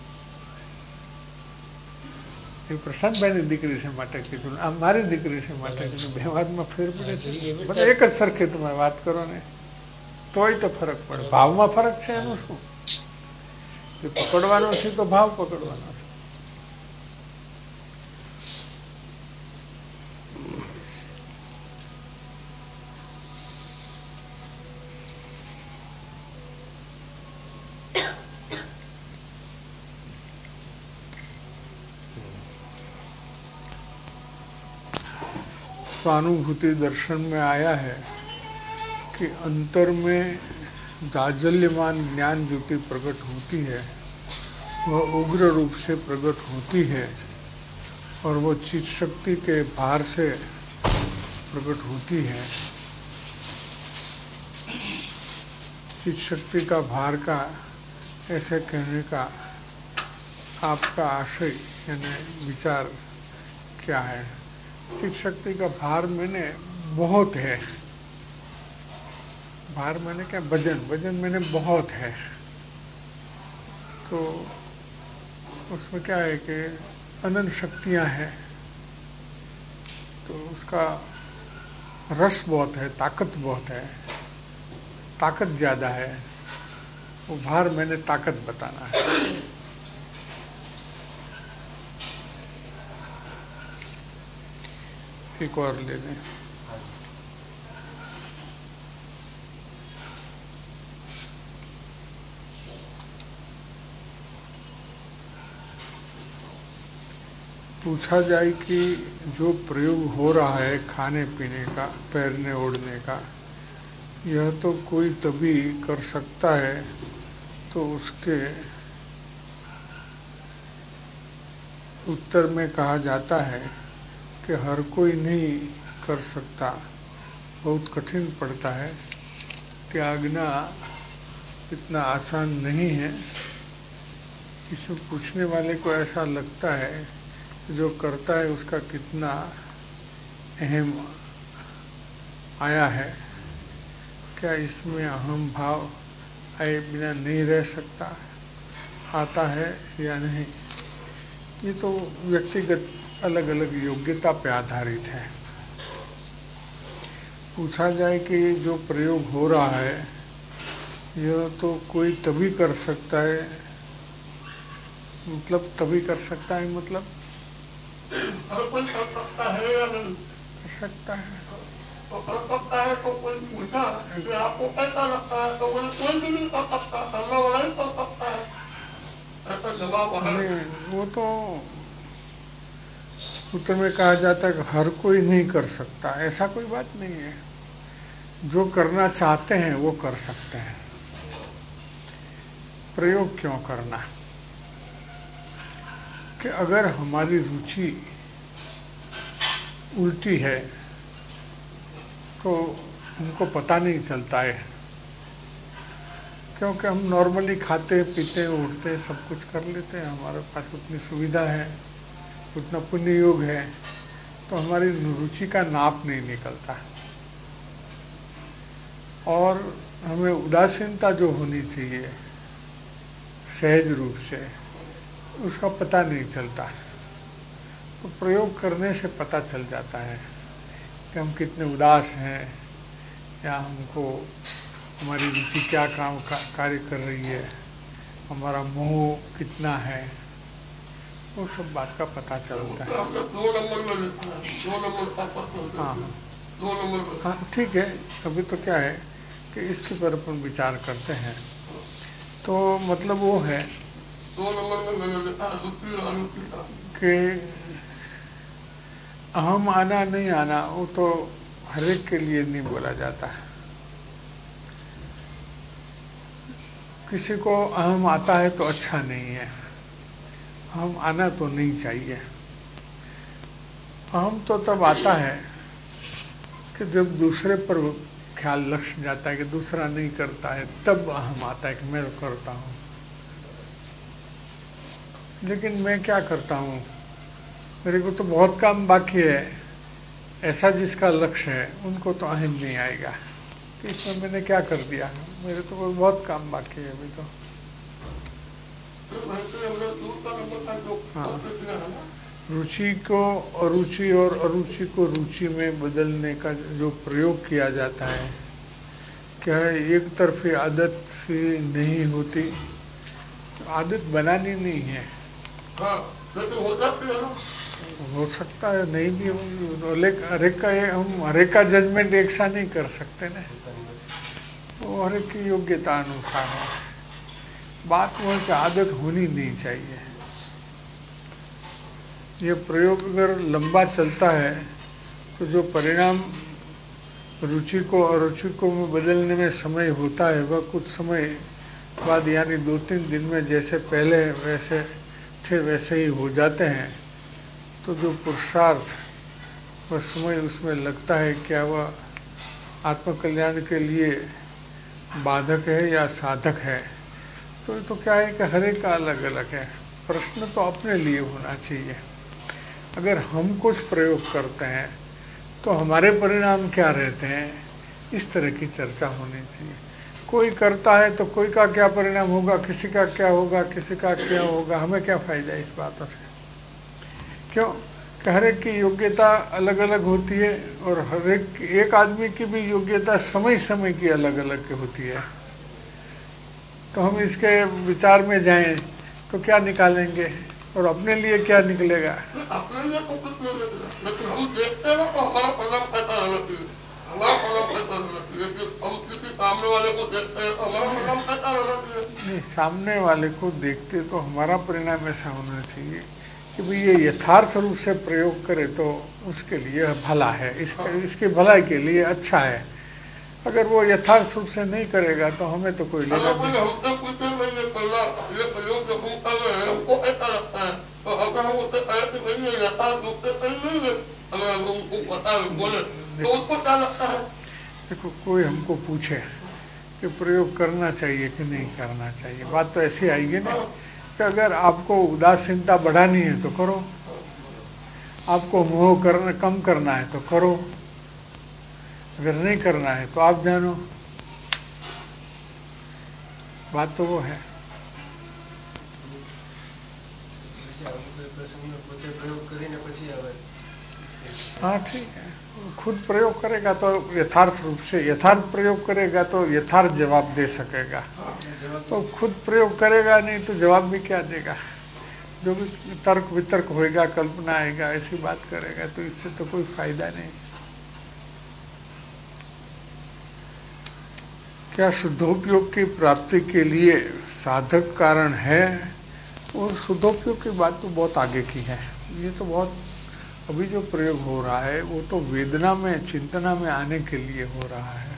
S2: એ પ્રશાંતભાઈની દીકરી છે માટે કીધું, આ મારી દીકરી છે માટે કીધું, બે વાતમાં ફેર પડે છે. બધા એક જ સરખી તમે વાત કરો ને તોય તો ફરક પડે. ભાવમાં ફરક છે એનું શું? જે પકડવાનો છે તો ભાવ પકડવાનો છે. स्वानुभूति दर्शन में आया है कि अंतर में जाजल्यमान ज्ञान ज्योति प्रकट होती है, वह उग्र रूप से प्रकट होती है और वो चित्त शक्ति के भार से प्रकट होती है. चित्त शक्ति का भार का ऐसे कहने का आपका आशय यानी विचार क्या है? चित्त शक्ति का भार मैंने बहुत है. भार मैंने क्या? वजन मैंने बहुत है. तो उसमें क्या है कि अनंत शक्तियां हैं, तो उसका रस बहुत है, ताकत बहुत है, ताकत ज्यादा है. वो भार मैंने ताकत बताना है. एक और ले लें. पूछा जाए कि जो प्रयोग हो रहा है खाने पीने का, पहनने ओढ़ने का, यह तो कोई तभी कर सकता है, तो उसके उत्तर में कहा जाता है कि हर कोई नहीं कर सकता, बहुत कठिन पड़ता है. त्यागना इतना आसान नहीं है. इसे पूछने वाले को ऐसा लगता है कि जो करता है उसका कितना अहम आया है, क्या इसमें अहम भाव आए बिना नहीं रह सकता, आता है या नहीं? ये तो व्यक्तिगत अलग अलग योग्यता पे आधारित है. पूछा जाए कि जो प्रयोग हो रहा है यह तो कोई तभी कर सकता है, मतलब तभी कर सकता है मतलब
S3: हर कोई कर सकता है या नहीं?
S2: कर सकता है.
S3: तो कर सकता है तो कोई पूछा कि आपको कैसा लगता है, तो बोले कोई भी नहीं कर सकता, सामने वाला ही कर सकता है, ऐसा जवाब है.
S2: वो तो उत्तर में कहा जाता है कि हर कोई नहीं कर सकता. ऐसा कोई बात नहीं है. जो करना चाहते हैं वो कर सकते हैं. प्रयोग क्यों करना? कि अगर हमारी रुचि उल्टी है तो हमको पता नहीं चलता है, क्योंकि हम नॉर्मली खाते पीते उठते सब कुछ कर लेते हैं. हमारे पास उतनी सुविधा है, उतना पुण्य योग है, तो हमारी रुचि का नाप नहीं निकलता. और हमें उदासीनता जो होनी चाहिए सहज रूप से, उसका पता नहीं चलता. तो प्रयोग करने से पता चल जाता है कि हम कितने उदास हैं, या हमको हमारी रुचि क्या कार्य कर रही है, हमारा मोह कितना है, वो सब बात का पता चलता है. हाँ ठीक है. अभी तो क्या है कि इसके पर अपन विचार करते हैं. तो मतलब वो है
S3: 2 नंबर में मैंने लिखा रुचि और अरुचि का।
S2: कि अहम आना नहीं आना वो तो हर एक के लिए नहीं बोला जाता है। किसी को अहम आता है तो अच्छा नहीं है, अहम आना तो नहीं चाहिए। अहम तो तब आता है कि जब दूसरे पर ख्याल लक्ष्य जाता है कि दूसरा नहीं करता है, तब अहम आता है कि मैं तो करता हूँ। लेकिन मैं क्या करता हूँ, मेरे को तो बहुत काम बाकी है, ऐसा जिसका लक्ष्य है उनको तो अहम नहीं आएगा कि इसमें मैंने क्या कर दिया, मेरे तो बहुत काम बाकी है अभी तो। हाँ, रुचि को अरुचि और अरुचि को रुचि में बदलने का जो प्रयोग किया जाता है, क्या एक तरफी आदत से नहीं होती, आदत बनानी नहीं है।
S3: हाँ,
S2: हो सकता है नहीं भी हो, लेकिन हम हर एक का जजमेंट एक सा नहीं कर सकते ना, वो हर एक की योग्यता अनुसार है। बात वो है कि आदत होनी नहीं चाहिए। ये प्रयोग अगर लंबा चलता है तो जो परिणाम रुचि को अरुचि को में बदलने में समय होता है, वह कुछ समय बाद यानी 2-3 दिन में जैसे पहले वैसे थे वैसे ही हो जाते हैं। तो जो पुरुषार्थ वह समय उसमें लगता है, क्या वह आत्मकल्याण के लिए बाधक है या साधक है, तो ये तो क्या है कि हर एक का अलग अलग है। प्रश्न तो अपने लिए होना चाहिए। अगर हम कुछ प्रयोग करते हैं तो हमारे परिणाम क्या रहते हैं, इस तरह की चर्चा होनी चाहिए। कोई करता है तो कोई का क्या परिणाम होगा, किसी का क्या होगा, किसी का क्या होगा, हमें क्या फ़ायदा इस बातों से। क्यों कि हर एक की योग्यता अलग अलग होती है और हर एक आदमी की भी योग्यता समय समय की अलग अलग की होती है। तो हम इसके विचार में जाएं तो क्या निकालेंगे और अपने लिए क्या निकलेगा।
S3: अपने लिए तो कुछ नहीं निकला, लेकिन हम देखते हैं तो हमारा परिणाम कैसा रहना चाहिए, हमारा परिणाम कैसा रहना चाहिए। हम किसी सामने वाले को देखते हैं तो हमारा परिणाम कैसा रहना चाहिए।
S2: नहीं, सामने वाले को देखते तो हमारा परिणाम ऐसा होना चाहिए कि भाई ये यथार्थ रूप से प्रयोग करे तो उसके लिए भला है, इसके भलाई के लिए अच्छा है। अगर वो यथार्थ रूप से नहीं करेगा तो हमें तो कोई लेना
S3: अगर कोई
S2: नहीं।
S3: हमसे पूछे मैं ये करना, ये प्रयोग जो हम कर रहे हैं हमको ऐसा लगता है, तो अगर हम उससे कहें कि नहीं ये यथार्थ रूप से सही नहीं है, अगर हम उनको बता बोले तो उसको क्या लगता है।
S2: देखो, कोई हमको पूछे कि प्रयोग करना चाहिए कि नहीं करना चाहिए, बात तो ऐसी आएगी ना कि अगर आपको उदासीनता बढ़ानी है तो करो, आपको मोह करना कम करना है तो करो, अगर नहीं करना है तो आप जानो। बात तो वो है। हाँ ठीक है, खुद प्रयोग करेगा तो यथार्थ रूप से, यथार्थ प्रयोग करेगा तो यथार्थ जवाब दे सकेगा। तो खुद प्रयोग करेगा नहीं तो जवाब भी क्या देगा। जो भी तर्क वितर्क होएगा, कल्पना आएगा, ऐसी बात करेगा तो इससे तो कोई फायदा नहीं। क्या शुद्धोपयोग की प्राप्ति के लिए साधक कारण है, और शुद्धोपयोग की बात तो बहुत आगे की है। ये तो बहुत अभी जो प्रयोग हो रहा है वो तो वेदना में, चिंतना में आने के लिए हो रहा है।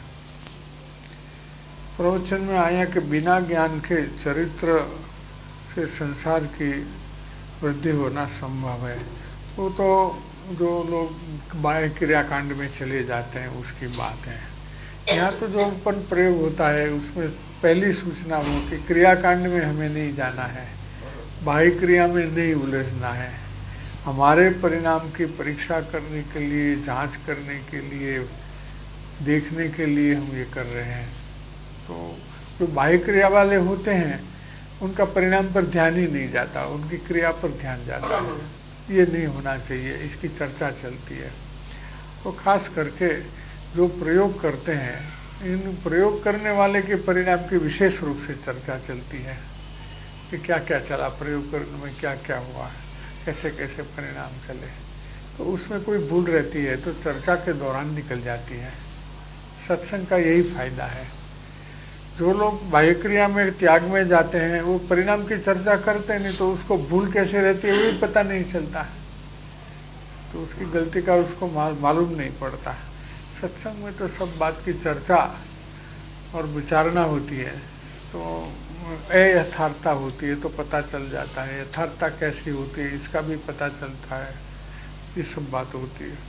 S2: प्रवचन में आया कि बिना ज्ञान के चरित्र से संसार की वृद्धि होना संभव है। वो तो जो लोग बाह्य क्रियाकांड में चले जाते हैं उसकी बात है। यहाँ तो जो अपन प्रयोग होता है उसमें पहली सूचना हो कि क्रियाकांड में हमें नहीं जाना है, बाह्य क्रिया में नहीं उलझना है। हमारे परिणाम की परीक्षा करने के लिए, जांच करने के लिए, देखने के लिए हम ये कर रहे हैं। तो जो बाह्य क्रिया वाले होते हैं उनका परिणाम पर ध्यान ही नहीं जाता, उनकी क्रिया पर ध्यान जाता है। ये नहीं होना चाहिए, इसकी चर्चा चलती है। तो खास करके जो प्रयोग करते हैं, इन प्रयोग करने वाले के परिणाम की विशेष रूप से चर्चा चलती है कि क्या क्या चला, प्रयोग करने में क्या क्या हुआ, कैसे कैसे परिणाम चले। तो उसमें कोई भूल रहती है तो चर्चा के दौरान निकल जाती है। सत्संग का यही फायदा है। जो लोग बाह्य क्रिया में त्याग में जाते हैं वो परिणाम की चर्चा करते नहीं, तो उसको भूल कैसे रहती है वो भी पता नहीं चलता, तो उसकी गलती का उसको मालूम नहीं पड़ता। सत्संग में तो सब बात की चर्चा और विचारणा होती है, तो अयथार्थता होती है तो पता चल जाता है, यथार्थता कैसी होती है इसका भी पता चलता है, ये सब बात होती है।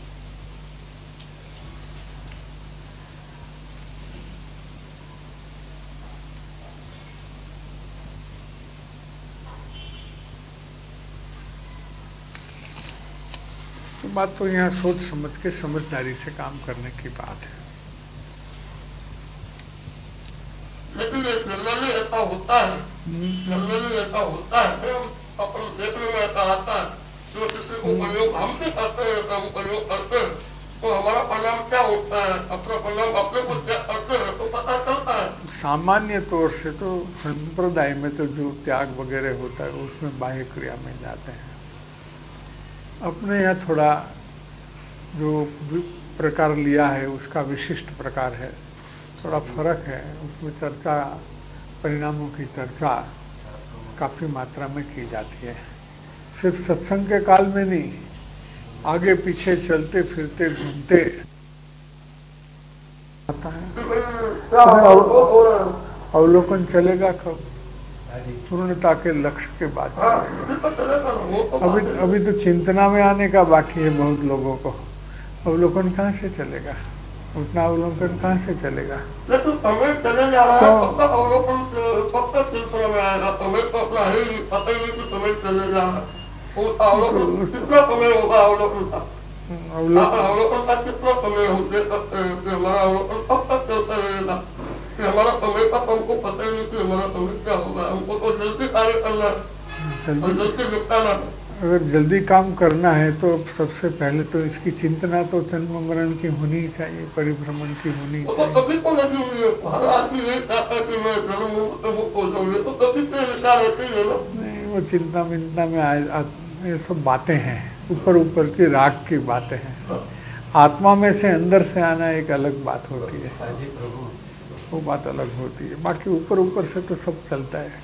S2: तो बात तो यहाँ सोच समझ के समझदारी से काम करने की बात है।
S3: लेकिन जनरली ऐसा होता है, जनरली ऐसा होता है, अपन देखने में ऐसा आता है, जो किसी को प्रयोग हम भी करते हैं, हम प्रयोग करते हैं, तो हमारा परिणाम क्या होता है, अपना परिणाम अपने को क्या करते हैं तो पता चलता है।
S2: सामान्य तौर से तो संप्रदाय में तो जो त्याग वगैरह होता है उसमें बाह्य क्रिया में जाते हैं। अपने यहाँ थोड़ा जो प्रकार लिया है उसका विशिष्ट प्रकार है, थोड़ा फर्क है, उसमें चर्चा परिणामों की चर्चा काफ़ी मात्रा में की जाती है। सिर्फ सत्संग के काल में नहीं, आगे पीछे चलते फिरते घूमते आता है। अवलोकन चलेगा कब? पूर्णता के लक्ष्य के बाद। अभी तो चिंतना में आने का बाकी है बहुत लोगों को, अवलोकन कहाँ से चलेगा, उतना अवलोकन कहाँ से चलेगा?
S3: लेकिन समय चले जा रहा है, कब तक अवलोकन, कब तक चिंतना में आएगा? समय तो अपना है ही, पता ही नहीं कि समय चले जा रहा है। अवलोकन कितना समय होगा? अवलोकन का अवलोकन का कितना समय हम दे सकते हैं कि हमारा अवलोकन कब तक चलता रहेगा, कि हमारा समय का हमको पता ही नहीं कि हमारा समय क्या होगा। हमको तो जल्दी कार्य करना है और जल्दी निपटाना है।
S2: अगर जल्दी काम करना है तो सबसे पहले तो इसकी चिंतना तो जन्म मरण की होनी चाहिए, परिभ्रमण की होनी चाहिए।
S3: तो कभी को लगी हुई है, हर आदमी ये चाहता है कि मैं जन्म मुक्त हो जाऊँ, तो कभी से विचार रहती है ना।
S2: नहीं, वो चिंता विंता में ये सब बातें हैं, ऊपर ऊपर की राग की बातें हैं। आत्मा में से अंदर से आना एक अलग बात होती है, वो बात अलग होती है। बाकी ऊपर ऊपर से तो सब चलता है।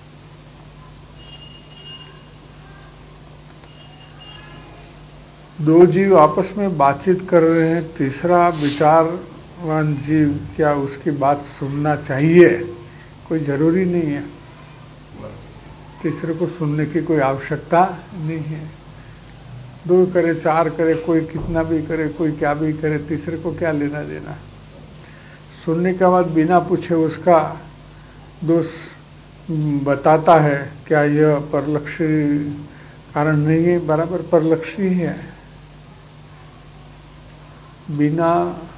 S2: दो जीव आपस में बातचीत कर रहे हैं, तीसरा विचारवान जीव क्या उसकी बात सुनना चाहिए? कोई जरूरी नहीं है, तीसरे को सुनने की कोई आवश्यकता नहीं है। दो करे चार करे, कोई कितना भी करे, कोई क्या भी करे, तीसरे को क्या लेना देना। सुनने के बाद बिना पूछे उसका दोष बताता है, क्या यह परलक्षी कारण नहीं है? बराबर परलक्षी ही है। बिना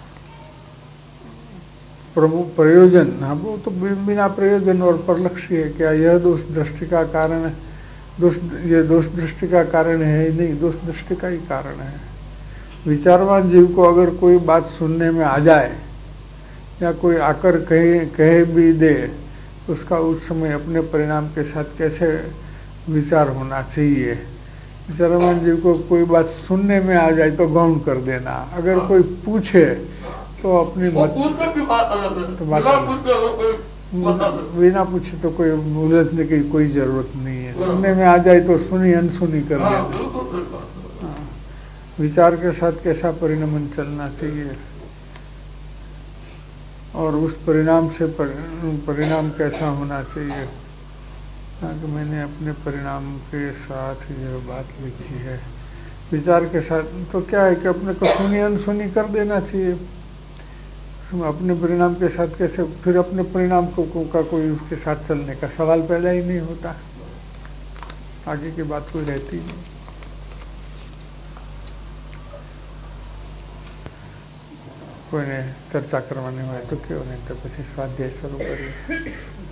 S2: प्रयोजन, हाँ वो तो बिना प्रयोजन और परलक्षी है। क्या यह दोष दृष्टि का कारण है? ये दोष दृष्टि का कारण है ही नहीं, दोष दृष्टि का ही कारण है। विचारवान जीव को अगर कोई बात सुनने में आ जाए या कोई आकर कहे भी दे, उसका उस समय अपने परिणाम के साथ कैसे विचार होना चाहिए। विचारवान जीव को कोई बात सुनने में आ जाए तो गौण कर देना, अगर कोई पूछे तो अपनी
S3: बात अलग है,
S2: बिना पूछे तो कोई उलझने की कोई जरूरत नहीं है। सुनने में आ जाए तो सुनी अनसुनी कर देना। विचार के साथ कैसा परिणाम चलना चाहिए और उस परिणाम से परिणाम कैसा होना चाहिए। कि मैंने अपने परिणाम के साथ यह बात लिखी है, विचार के साथ तो क्या है कि अपने को सुनी अनसुनी कर देना चाहिए। अपने परिणाम के साथ कैसे, फिर अपने परिणाम का कोई उसके साथ चलने का सवाल पैदा ही नहीं होता, आगे की बात कोई रहती नहीं। कोई ने चर्चा करवाने वाले तो क्यों नहीं, तो कुछ स्वाध्याय शुरू करिए।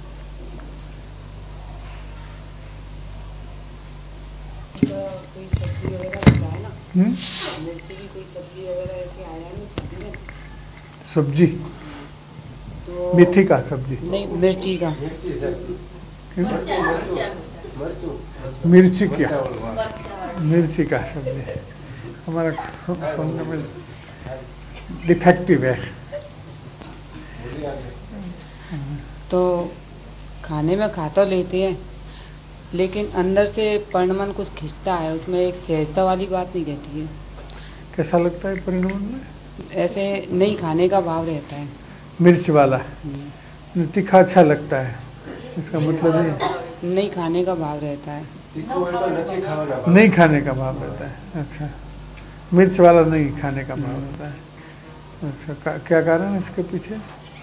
S5: कोई सब्जी वगैरह बताया ना, मिर्ची की कोई सब्जी वगैरह ऐसी आया नहीं।
S2: सब्जी
S5: तो
S2: मेथी का सब्जी
S5: नहीं, मिर्ची का।
S2: मिर्ची क्या? मिर्ची का सब्जी हमारा सुनने में डिफेक्टिव है।
S5: तो तो खाने में खा तो लेते हैं, लेकिन अंदर से परिणमन कुछ खिंचता है, उसमें एक सहजता वाली बात नहीं रहती है।
S2: कैसा लगता है परिणमन में?
S5: ऐसे नहीं खाने का भाव रहता है।
S2: मिर्च वाला तीखा अच्छा लगता है, इसका मतलब ये
S5: नहीं खाने का भाव रहता है।
S2: नहीं खाने का भाव रहता है। अच्छा, मिर्च वाला नहीं खाने का भाव रहता है। अच्छा, क्या कारण है इसके पीछे?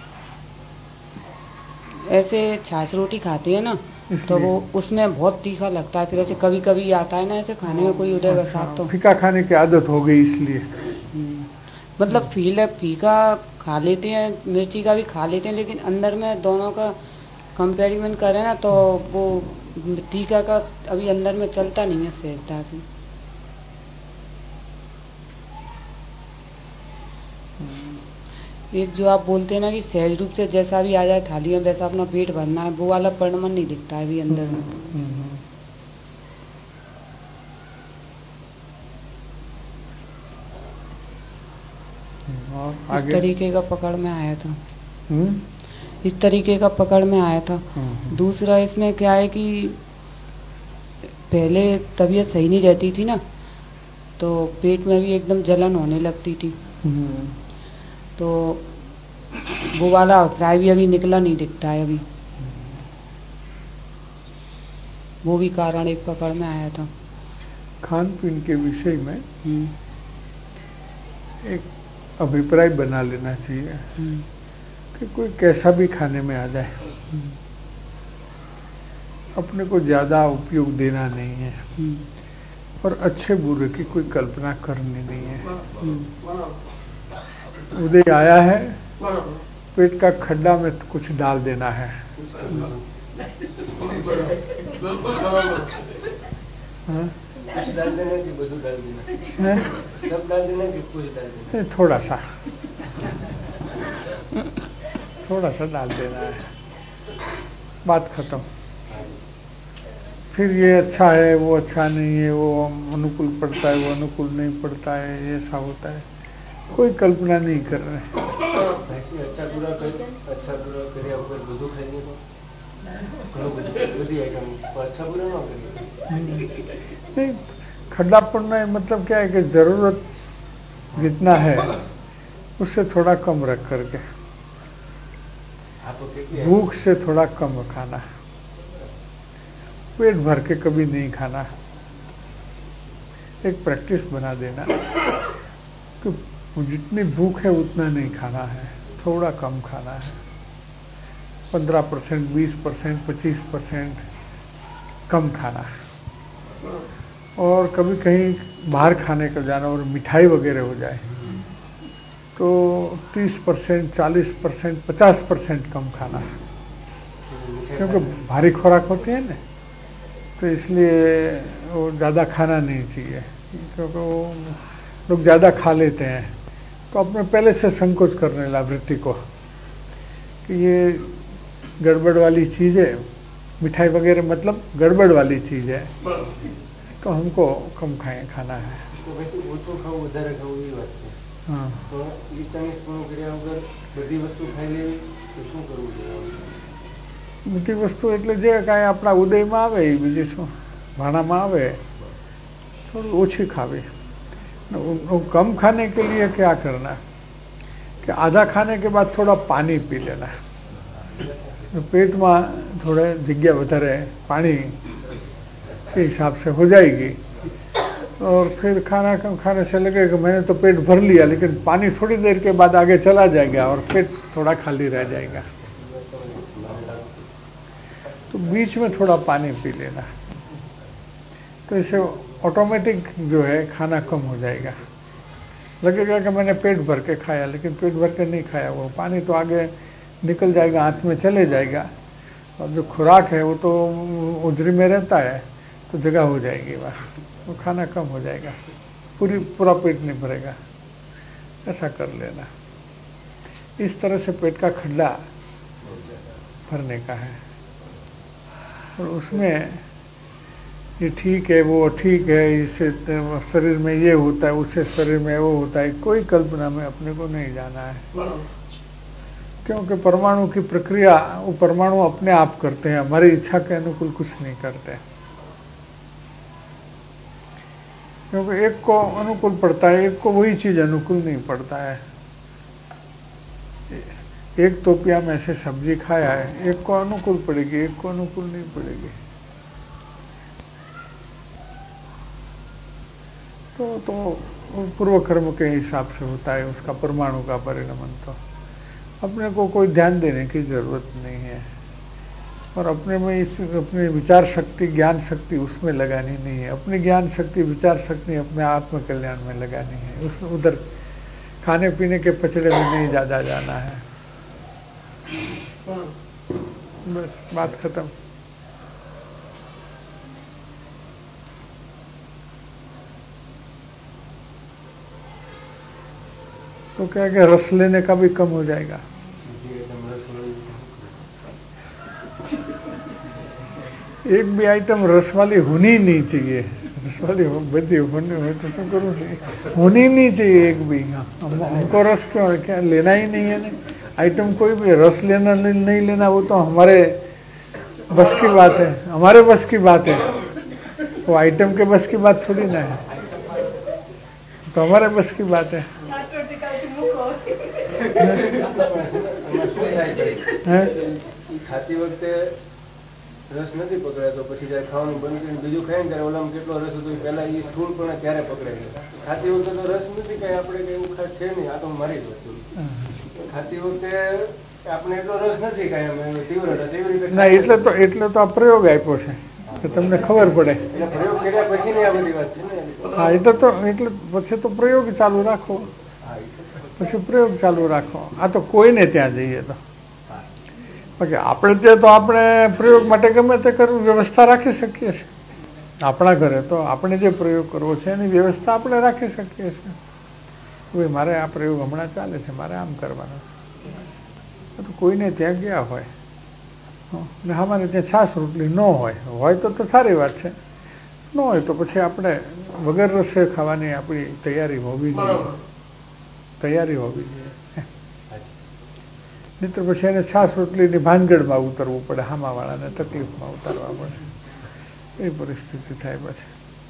S5: ऐसे छाछ रोटी खाते हैं ना, तो वो उसमें बहुत तीखा लगता है, फिर ऐसे कभी कभी आता है ना ऐसे खाने में कोई उदय का साथ, तो
S2: फीका खाने की आदत हो गई इसलिए।
S5: मतलब फीका खा लेते हैं, मिर्ची का भी खा लेते हैं, लेकिन अंदर में दोनों का कंपेरिजन करें ना तो वो तीखा का अभी अंदर में चलता नहीं है सहजता से। एक जो आप बोलते हैं ना कि सहज रूप से जैसा भी आ जाए थाली में वैसा अपना पेट भरना है, वो वाला परिणमन नहीं दिखता है अभी अंदर में। इस तरीके का पकड़ में आया था। इस तरीके का पकड़ में आया था। दूसरा इसमें क्या है कि पहले तबीयत सही नहीं रहती थी ना, तो पेट में भी एकदम जलन होने लगती थी, तो वो वाला अभिप्राय भी अभी निकला नहीं दिखता है अभी। वो भी कारण एक पकड़ में आया था।
S2: खान पीन के विषय में एक अभिप्राय बना लेना चाहिए कि कोई कैसा भी खाने में आ जाए, अपने को ज़्यादा उपयोग देना नहीं है और अच्छे बुरे की कोई कल्पना करनी नहीं है। उदय आया है, पेट का खड्डा में कुछ डाल देना है।
S4: कुछ डाल देना कि બધું डाल देना? सब डाल देना कि कुछ डाल देना?
S2: थोड़ा सा डाल देना है, बात खत्म। फिर ये अच्छा है, वो अच्छा नहीं है, वो अनुकूल पड़ता है, वो अनुकूल नहीं पड़ता है, ऐसा होता है, कोई कल्पना नहीं कर रहे।
S4: अच्छा बुरा करे वगैरह બધું ખાઈએ तो बधी आइटम अच्छा बुरा ना करिए।
S2: नहीं, खड्डा पड़ना है मतलब क्या है कि जरूरत जितना है उससे थोड़ा कम रख करके, भूख से थोड़ा कम खाना, पेट भर के कभी नहीं खाना। एक प्रैक्टिस बना देना कि जितनी भूख है उतना नहीं खाना है, थोड़ा कम खाना है। 15%, 20%, 25% कम खाना है। और कभी कहीं बाहर खाने का जाना और मिठाई वगैरह हो जाए तो 30%, 40%, 50% कम खाना है, क्योंकि भारी खुराक होती है ना, तो इसलिए वो ज़्यादा खाना नहीं चाहिए। क्योंकि वो लोग ज़्यादा खा लेते हैं तो अपने पहले से संकोच करने लगा वृत्ति को कि ये गड़बड़ वाली चीज़ है, मिठाई वगैरह मतलब गड़बड़ वाली चीज़ है, तो हमको कम खाना है।
S4: तो वैसे ओછो खाओ વધારે ખાવું એ વાત છે।
S2: हाँ,
S4: તો ઈષ્ટાનિષ્ટપણું કર્યા વગર બધી વસ્તુ ખાઈ લેવી તો શું કરવું જોઈએ?
S2: બધી વસ્તુ એટલે જે કાંઈ આપણા ઉદયમાં આવે એ બીજું શું ભાણામાં આવે थोड़ी ओछी खावी। कम खाने के लिए क्या करना कि आधा खाने के बाद थोड़ा पानी पी लेना, पेट में थोड़े जगह વધારે पानी के हिसाब से हो जाएगी। और फिर खाना कम खाने से लगेगा मैंने तो पेट भर लिया, लेकिन पानी थोड़ी देर के बाद आगे चला जाएगा और पेट थोड़ा खाली रह जाएगा। तो बीच में थोड़ा पानी पी लेना, तो इससे ऑटोमेटिक जो है खाना कम हो जाएगा। लगेगा कि मैंने पेट भर के खाया, लेकिन पेट भर के नहीं खाया, वो पानी तो आगे निकल जाएगा, हाथ में चले जाएगा। और जो खुराक है वो तो उधरी में रहता है, तो जगह हो जाएगी वह, वो खाना कम हो जाएगा, पूरा पेट नहीं भरेगा। ऐसा कर लेना, इस तरह से पेट का खड्डा भरने का है। और उसमें ये ठीक है, वो ठीक है, इससे शरीर में ये होता है, उससे शरीर में वो होता है, कोई कल्पना में अपने को नहीं जाना है। क्योंकि परमाणु की प्रक्रिया वो परमाणु अपने आप करते हैं, हमारी इच्छा के अनुकूल कुछ नहीं करते, क्योंकि एक को अनुकूल पड़ता है, एक को वही चीज अनुकूल नहीं पड़ता है। एक तोपिया में से सब्जी खाया है, एक को अनुकूल पड़ेगी, एक को अनुकूल नहीं पड़ेगी। तो पूर्व कर्म के हिसाब से होता है उसका परमाणु का परिणमन। तो अपने को कोई ध्यान देने की जरूरत नहीं है, और अपने में अपनी विचार शक्ति, ज्ञान शक्ति उसमें लगानी नहीं है। अपनी ज्ञान शक्ति, विचार शक्ति अपने आत्म कल्याण में लगानी है। उस उधर खाने पीने के पचड़े में नहीं ज्यादा जाना है। बस बात खत्म। तो क्या कि रस लेने का भी कम हो जाएगा। एक भी आइटम रस वाली होनी ही नहीं चाहिए। रस वाली बदी होनी हो तो શું करूँ, होनी ही नहीं चाहिए एक भी। हमको रस क्यों है, क्या लेना ही नहीं है? नहीं, आइटम कोई भी रस लेना नहीं लेना वो तो हमारे बस की बात है, हमारे बस की बात है। वो आइटम के बस की बात थोड़ी ना है, तो हमारे बस की बात है।
S4: खाती वखते रस नहीं पकड़े तो પછી જ્યારે ખાવાનું બંધ કરીને બીજું ખાય ને ત્યારે ઓલામાં કેટલો રસ હતો પહેલા એ સ્થૂળપણા ક્યારે પકડે છે? ખાતી વખતે તો રસ નથી કઈ, આપણે કઈ એવું ખાસ છે નહીં, આ તો મારી જ વસ્તુ। ખાતી વખતે આપણે એટલો રસ નથી કઈ, અમે તીવ્ર રસ એવી રીતે
S2: ના, એટલે તો આ પ્રયોગ આપ્યો છે કે તમને ખબર પડે।
S4: એટલે પ્રયોગ કર્યા પછી ની આ બધી વાત છે ને।
S2: હા, એટલે પછી તો પ્રયોગ ચાલુ રાખો, પછી પ્રયોગ ચાલુ રાખો। આ તો કોઈને ત્યાં જઈએ તો બાકી આપણે ત્યાં તો આપણે પ્રયોગ માટે ગમે તે કરવું વ્યવસ્થા રાખી શકીએ છીએ। આપણા ઘરે તો આપણે જે પ્રયોગ કરવો છે એની વ્યવસ્થા આપણે રાખી શકીએ છીએ। ભાઈ મારે આ પ્રયોગ હમણાં ચાલે છે, મારે આમ કરવાનો। તો કોઈને ત્યાં ગયા હોય ને અમારે ત્યાં છાશ રોટલી ન હોય તો સારી વાત છે, ન હોય તો પછી આપણે વગર રસે ખાવાની આપણી તૈયારી હોવી જોઈએ। નહીં તો પછી એને છાશ રોટલીની ભાનગઢમાં ઉતરવું પડે, હામાવાળાને તકલીફમાં ઉતારવા પડે, એ પરિસ્થિતિ થાય પછી।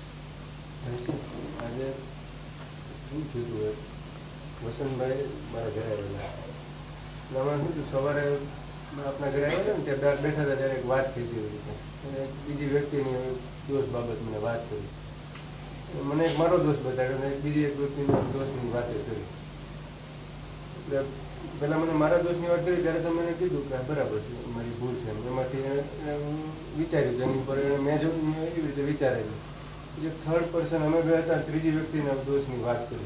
S4: આજે શું થયું, વસંતભાઈ મારા ઘરે આવેલા, એમાં શું થયું, સવારે આપણા ઘરે આવેલા ને ત્યાં બેઠા હતા ત્યારે એક વાત થઈ હતી, બીજી વ્યક્તિની દોષ બાબત મને વાત કરી, મને એક મારો દોષ બતાવ્યો અને બીજી એક વ્યક્તિની દોષની વાત કરી। એટલે પેલા મને મારા દોષની વાત કરી ત્યારે તો મને કીધું કે બરાબર છે, મારી ભૂલ છે, એમાંથી હું વિચાર્યું તેની ઉપર મેં જો એવી રીતે વિચારેલું। જે થર્ડ પર્સન અમે બે હતા, ત્રીજી વ્યક્તિના દોષની વાત કરી।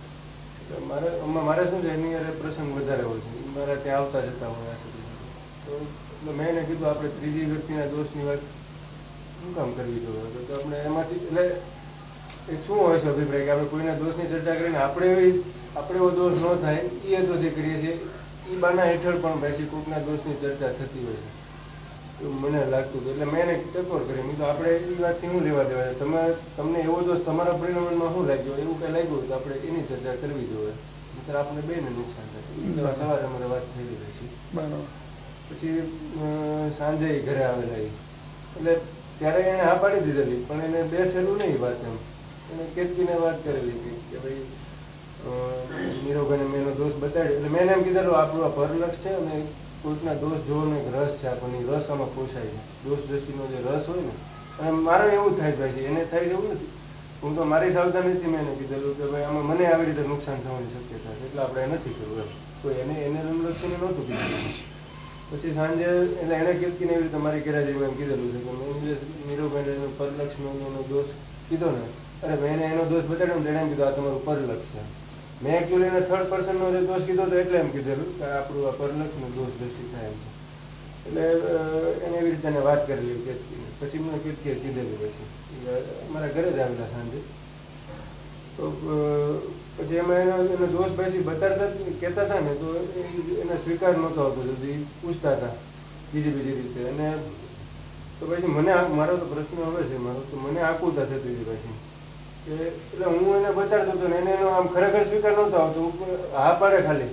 S4: મારે શું છે, એની યારે પ્રસંગ વધારે હોય છે, મારા ત્યાં આવતા જતા હોય તો મેં એને કીધું આપણે ત્રીજી વ્યક્તિના દોષની વાત શું કામ કરવી જોઈએ? તો આપણે એમાંથી એટલે શું હોય છે અભિપ્રાય કે આપણે કોઈના દોષની ચર્ચા કરીને આપણે એવો દોષ ન થાય એ તો જે કરીએ છીએ એ બાના હેઠળ પણ પછી કોઈકના દોષની ચર્ચા થતી હોય છે એવું મને લાગતું હતું। એટલે મેં એને ટકોર કરી, મેં તો આપણે એ વાતથી શું લેવા દેવાય, તમને એવો દોષ તમારા પરિણામમાં શું લાગ્યો એવું કઈ લાગ્યું તો આપણે એની ચર્ચા કરવી જોઈએ, મિત્ર આપણે બેને નુકસાન થાય। સવારે અમારે વાત થઈ ગઈ પછી સાંજે ઘરે આવેલા એટલે ત્યારે એને હા પાડી દીધેલી, પણ એને બેઠેલું નહીં વાત, એને કેતકીને વાત કરેલી કે ભાઈ નીરવભાઈને મેં એનો દોષ બતાડ્યો, એટલે મેં એમ કીધેલું આપણું આ પરલક્ષ છે અને કોઈકના દોષ જોવાનો એક રસ છે, આપણને રસ આમાં પોષાય છે, દોષ દ્રષ્ટિનો જે રસ હોય ને, અને મારે એવું થાય ભાઈ છે, એને થાય એવું નથી, હું તો મારી સાવધાનીથી મેં એને કીધેલું કે ભાઈ આમાં મને આવી રીતે નુકસાન થવાની શક્યતા છે, એટલે આપણે નથી કરવું એમ, કોઈ એને લક્ષીને નહોતું કીધું। પછી સાંજે એટલે એને કેતકીને એવી રીતે મારી ઘેરા જેવું એમ કીધેલું છે કે મેં નીરવભાઈને પરલક્ષનો એનો દોષ કીધો ને, અરે મેં એનો દોષ બતાડ્યો ને એને એમ કીધું આ તમારું પરલક્ષ છે। મેં એકચ્યુઅલી એને થર્ડ પર્સનનો જે દોષ કીધો હતો એટલે એમ કીધેલું કે આપણું આ પરલક્ષનો દોષ દ્રષ્ટિ થાય એમ, એટલે એને એવી રીતે એને વાત કરેલી કેતકીને। પછી મને કેતકીએ કીધેલું પછી મારા ઘરે જ આવેલા સાંજે, તો પછી એમાં એનો દોષ પછી બતાડતા કહેતા હતા ને તો એને સ્વીકાર નહોતો આવતો, સુધી પૂછતા હતા બીજી રીતે, અને તો પછી મને મારો તો પ્રશ્ન હવે છે મારો તો મને આકુલતા થતી હતી પછી કે એટલે હું એને બતાડતો હતો ને એને એનો આમ ખરેખર સ્વીકાર નહોતો આવતો, હા પાડે ખાલી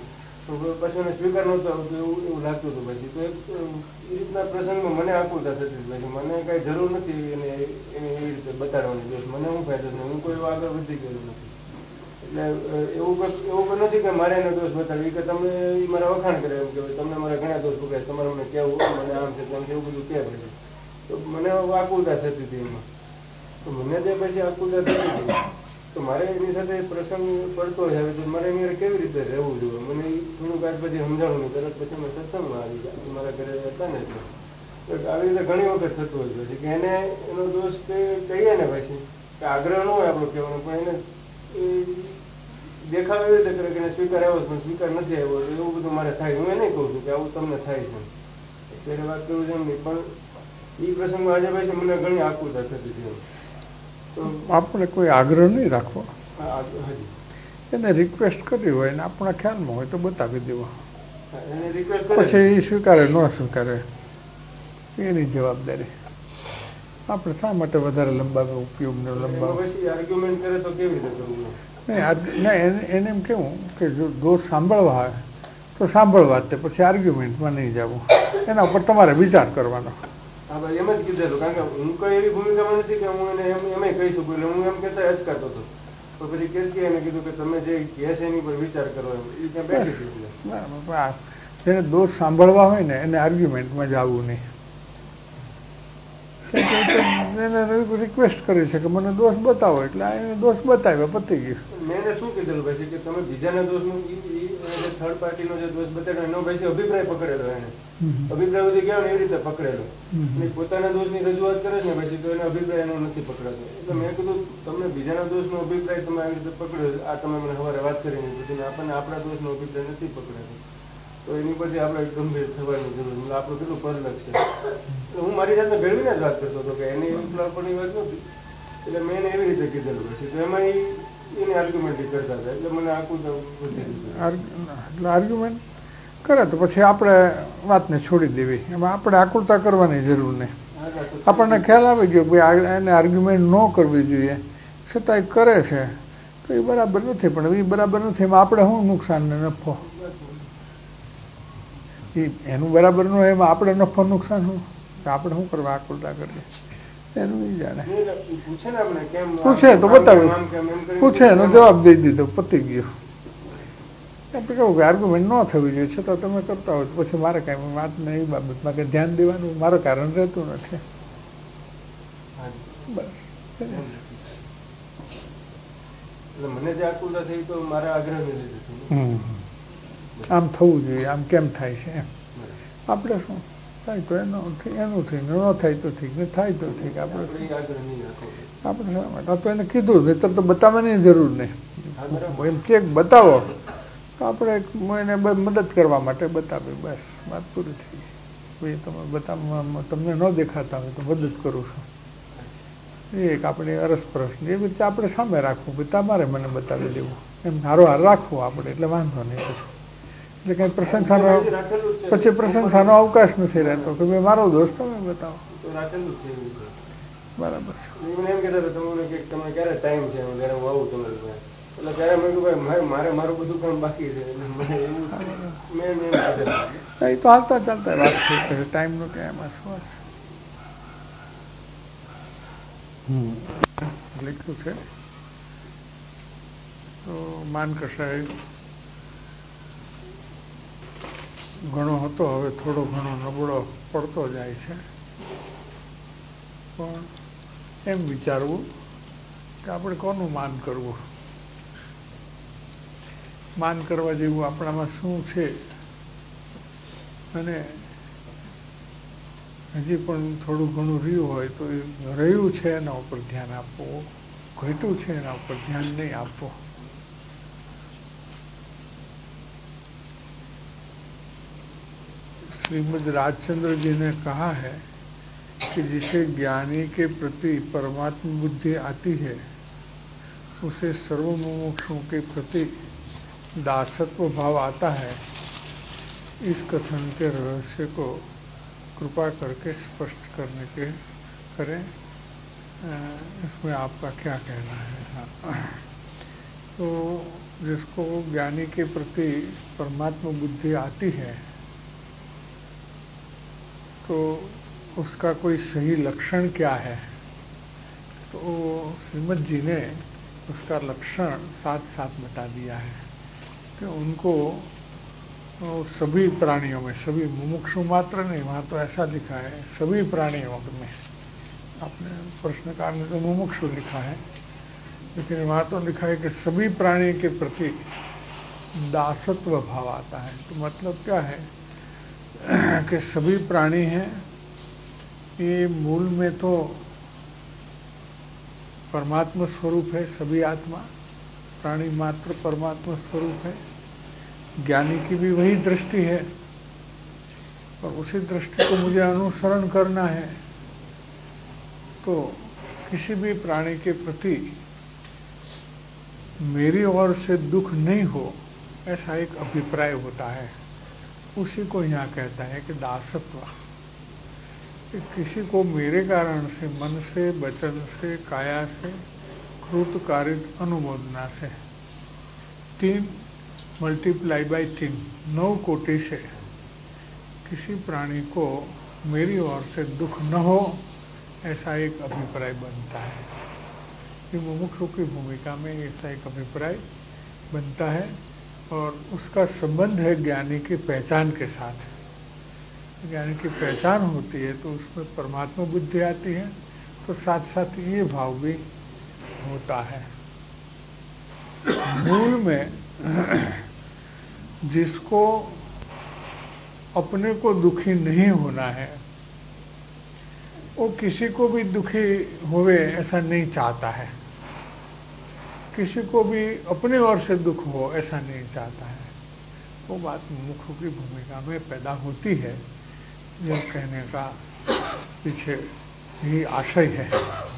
S4: પછી મને સ્વીકાર નહોતો આવતો એવું લાગતું હતું. પછી તો એ રીતના પ્રસંગમાં મને આકુલતા થતી હતી. પછી મને કાંઈ જરૂર નથી એને એવી રીતે બતાડવાની દોષ મને હું ફાયદો નહીં, હું કોઈ આગળ વધી ગયો નથી. એટલે એવું નથી કે મારે એને દોષ બતાડવી કે તમે મારા વખાણ કરે એમ કે તમને મારા ઘણા દોષ પકડે, તમારે મને કહેવું મને આમ છે તેમ છે એવું બધું કહે પછી. તો મને આકુલતા થતી હતી એમાં. તો મને જે પછી આકુલતા થતી હતી તો મારે એની સાથે પ્રસંગ પડતો જ આવે તો મારે એની કેવી રીતે રહેવું જોઈએ. મને થોડું કાંઈ પછી સમજાણું નહીં. તરત પછી મેં સત્સંગમાં આવી ગયા મારા ઘરે હતા ને એટલે આવી રીતે ઘણી વખત થતું હોય પછી કે એને એનો દોષ કહીએ ને પછી કે આગ્રહ ન હોય આપણો કહેવાનો, પણ એને દેખાવ એવી રીતે કરે કે એને સ્વીકાર આવ્યો પણ સ્વીકાર નથી આવ્યો એવું બધું મારે થાય. હું એ નહીં કહું છું કે આવું તમને થાય છે અત્યારે વાત કરું છે એમ નહીં, પણ એ પ્રસંગમાં આજે પછી મને ઘણી આકુલતા થતી હતી. તો
S2: આપણે કોઈ આગ્રહ નહીં રાખવો,
S4: હાજી
S2: એને રિક્વેસ્ટ કરવી હોય ને આપણા ખ્યાલમાં હોય તો બતાવી દેવો.
S4: એને રિક્વેસ્ટ કરે
S2: પછી એ સ્વીકારે ન સ્વીકારે એની જવાબદારી. આપણે શા માટે વધારે લંબાવે ઉપયોગને લંબાવે?
S4: પછી આર્ગ્યુમેન્ટ કરે તો કેવી રીતે કરવું?
S2: નહીં એને એમ કેવું કે જો દોષ સાંભળવા હોય તો સાંભળવા જ તે, પછી આર્ગ્યુમેન્ટમાં નહીં જવું. એના ઉપર તમારે વિચાર કરવાનો.
S4: હા ભાઈ એમ જ કીધેલું, કારણ કે હું કોઈ એવી ભૂમિકામાં નથી કે હું એને એમ કહી શકું. એટલે હું એમ કહેતા અચકાતો હતો તો પછી કેરકી એને કીધું કે તમે જે કહે છે એની પર વિચાર કરો એમ. એ ત્યાં બેઠી હતી.
S2: બરાબર. જેને દોષ સાંભળવા હોય ને એને આર્ગ્યુમેન્ટમાં જવું નહીં. એને રિક્વેસ્ટ કરી છે કે મને દોષ બતાવો, એટલે એને દોષ બતાવ્યો પતી ગયું.
S4: મેં એને શું કીધેલું પછી કે તમે બીજાના દોષનું થર્ડ પાર્ટીનો જે દોષ બતાવ્યો એનો પછી અભિપ્રાય પકડેલો. એને અભિપ્રાય સુધી ગયો ને એવી રીતે પકડેલો. પોતાના દોષની રજૂઆત કરે છે ને પછી તો એનો અભિપ્રાય એનો નથી પકડાતો. એટલે મેં કીધું તમને બીજાના દોષનો અભિપ્રાય તમે આવી રીતે પકડ્યો, આ તમે મને સવારે વાત કરીને કીધું આપણને આપણા દોષનો અભિપ્રાય નથી પકડાતો તો એની પછી આપણે ગંભીર થવાની જરૂર. આપણું કેટલું પરલક્ષ છે. હું મારી જાતને ભેળવીને જ વાત કરતો હતો કે એની ઉપલાપણની વાત નહોતી. એટલે મેં એને એવી રીતે કીધેલું પછી તો એમાં એને આર્ગ્યુમેન્ટ કરતા હતા. એટલે મને આખું
S2: એટલે આર્ગ્યુમેન્ટ કરે તો પછી આપણે વાતને છોડી દેવી. એમાં આપણે આકુલતા કરવાની જરૂર નહીં. આપણને ખ્યાલ આવી ગયો ભાઈ એને આર્ગ્યુમેન્ટ ન કરવી જોઈએ, છતાંય કરે છે તો એ બરાબર નથી. પણ એ બરાબર નથી એમાં આપણે શું નુકસાન ને નફો? એનું બરાબર ન હોય એમાં આપણે નફો નુકસાન શું? આપણે શું કરવા આકુલતા કરીએ? એનું એ જાણે. પૂછે તો બતાવ્યું, પૂછે એનો જવાબ દઈ દીધો, પતી ગયો. આપણે કહું કે આર્ગ્યુમેન્ટ ન થવી જોઈએ, છતાં તમે કરતા હોય તો પછી મારે કાંઈ વાતને એ બાબતમાં કંઈ ધ્યાન દેવાનું મારું કારણ રહેતું નથી. બસ
S4: મને જે આકુલતા થઈ તો મારા આગ્રહ લીધે
S2: આમ થવું જોઈએ, આમ કેમ થાય છે એમ. આપણે શું થાય તો એનું ઠીક, ન થાય તો ઠીક, ને થાય તો ઠીક. આપણે શા માટે તો એને કીધું નહીતર તો બતાવવાની જરૂર નહીં. એમ કે બતાવો તો આપણે એને મદદ કરવા માટે બતાવીએ, બસ વાત પૂરી થઈ ગઈ. ભાઈ તમે બતાવવા તમને ન દેખાતા હોય તો મદદ કરું છું. એ એક આપણી અરસપરસની એવી રીતે આપણે સામે રાખવું, ભાઈ તમારે મને બતાવી દેવું એમ હારોહાર રાખવું આપણે, એટલે વાંધો નહીં. પછી એટલે કંઈ પ્રશંસાનો પછી પ્રશંસાનો અવકાશ નથી રહેતો કે ભાઈ મારો દોસ્ત તમે બતાવો. બરાબર છે.
S4: તમે ક્યારે ટાઈમ છે ત્યારે હું આવું તમારી પાસે, એટલે ત્યારે મેં કહ્યું ભાઈ મારે મારું બધું કામ બાકી છે.
S2: એ તો હાલતા ચાલતા વાત છે, ટાઈમનો ક્યાં એમાં શું છે. લખ્યું છે તો માનકશાય ઘણો હતો, હવે થોડો ઘણો નબળો પડતો જાય છે. પણ એમ વિચારવું કે આપણે કોનું માન કરવું, માન કરવા જેવું આપણામાં શું છે, અને હજી પણ થોડું ઘણું રહ્યું હોય તો એ રહ્યું છે એના ઉપર ધ્યાન આપવું, ઘટ્યું છે એના ઉપર ધ્યાન નહીં આપવું. श्रीमद् राजचंद्र जी ने कहा है कि जिसे ज्ञानी के प्रति परमात्मा बुद्धि आती है उसे सर्वमुमुक्षुओं के प्रति दासत्व भाव आता है. इस कथन के रहस्य को कृपा करके स्पष्ट करने के करें. इसमें आपका क्या कहना है? हाँ. तो जिसको ज्ञानी के प्रति परमात्मा बुद्धि आती है तो उसका कोई सही लक्षण क्या है, तो श्रीमद् जी ने उसका लक्षण साथ साथ बता दिया है कि उनको सभी प्राणियों में, सभी मुमुक्षु मात्र नहीं, वहाँ तो ऐसा लिखा है सभी प्राणियों में, आपने प्रश्नकार ने तो मुमुक्षु लिखा है, लेकिन वहाँ तो लिखा है कि सभी प्राणी के प्रति दासत्व भाव आता है। तो मतलब क्या है कि सभी प्राणी हैं, ये मूल में तो परमात्मा स्वरूप है, सभी आत्मा प्राणी मात्र परमात्मा स्वरूप है। ज्ञानी की भी वही दृष्टि है और उसी दृष्टि को मुझे अनुसरण करना है। तो किसी भी प्राणी के प्रति मेरी ओर से दुख नहीं हो, ऐसा एक अभिप्राय होता है, उसी को यहाँ कहता है कि दासत्व। कि किसी को मेरे कारण से, मन से, वचन से, काया से, कृत कारित अनुमोदना से, 3 मल्टीप्लाई बाई 3, 9 कोटि से किसी प्राणी को मेरी ओर से दुख न हो, ऐसा एक अभिप्राय बनता है। कि मुमुक्षु की भूमिका में ऐसा एक अभिप्राय बनता है और उसका संबंध है ज्ञानी की पहचान के साथ। ज्ञानी की पहचान होती है तो उसमें परमात्मा बुद्धि आती है, तो साथ साथ ये भाव भी होता है। मूल में जिसको अपने को दुखी नहीं होना है, वो किसी को भी दुखी होवे ऐसा नहीं चाहता है, किसी को भी अपने ओर से दुख हो ऐसा नहीं चाहता है। वो बात मुमुक्षु की भूमिका में पैदा होती है, यह कहने का पीछे यही आशय है।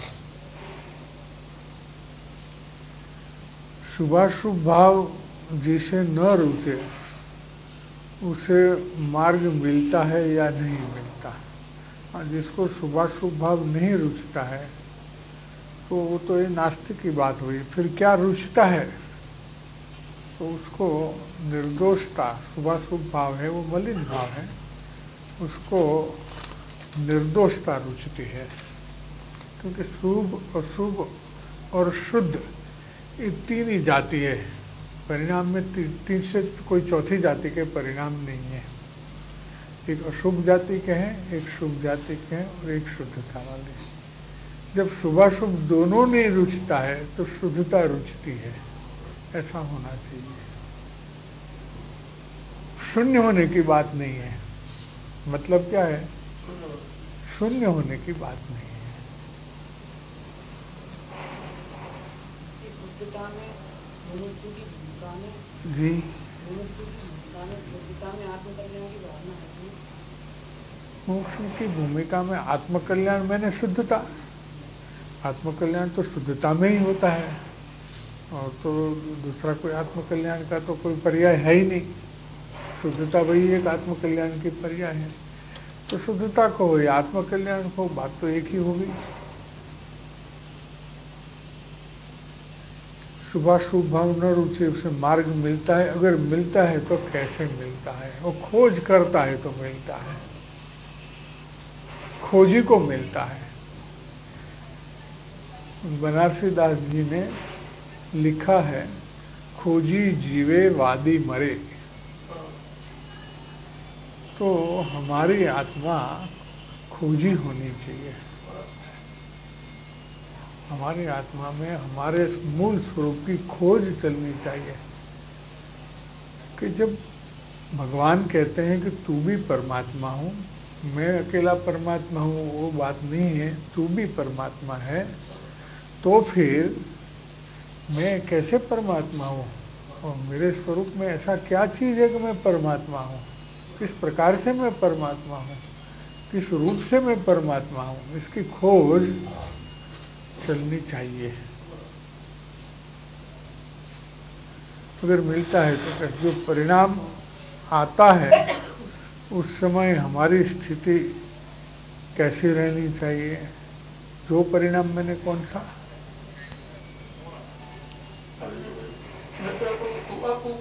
S2: शुभाशुभ भाव जिसे न रुचे उसे मार्ग मिलता है या नहीं मिलता। और जिसको शुभाशुभ भाव नहीं रुचता है तो वो तो ये नास्तिक की बात हुई। फिर क्या रुचता है, तो उसको निर्दोषता, शुभाशुभ भाव है वो मलिन भाव है, उसको निर्दोषता रुचती है। क्योंकि शुभ, अशुभ और शुद्ध ये 3 ही जाति है, परिणाम में 3 से कोई चौथी जाति के परिणाम नहीं है। एक अशुभ जाति के हैं, एक शुभ जाति के हैं और एक शुद्धता वाले। जब शुभाशुभ दोनों नहीं रुचता है तो शुद्धता रुचती है, ऐसा होना चाहिए। शून्य होने की बात नहीं है, मतलब क्या है, शून्य होने की बात नहीं है। जी, मोक्ष की भूमिका में आत्मकल्याण मैंने शुद्धता, आत्मकल्याण तो शुद्धता में ही होता है, और तो दूसरा कोई आत्मकल्याण का तो कोई पर्याय है ही नहीं। शुद्धता वही एक आत्मकल्याण की पर्याय है। तो शुद्धता को या आत्मकल्याण को, बात तो एक ही होगी। शुभाशुभ भाव न रुचि उसे मार्ग मिलता है, अगर मिलता है तो कैसे मिलता है, वो खोज करता है तो मिलता है, खोजी को मिलता है। बनारसी दास जी ने लिखा है, खोजी जीवे वादी मरे। तो हमारी आत्मा खोजी होनी चाहिए। हमारी आत्मा में हमारे मूल स्वरूप की खोज चलनी चाहिए। कि जब भगवान कहते हैं कि तू भी परमात्मा हूँ, मैं अकेला परमात्मा हूँ, वो बात नहीं है, तू भी परमात्मा है, तो फिर मैं कैसे परमात्मा हूँ और मेरे स्वरूप में ऐसा क्या चीज़ है कि मैं परमात्मा हूँ, किस प्रकार से मैं परमात्मा हूँ, किस रूप से मैं परमात्मा हूँ, इसकी खोज चलनी चाहिए। अगर मिलता है तो जो परिणाम आता है उस समय हमारी स्थिति कैसी रहनी चाहिए, जो परिणाम मैंने कौन सा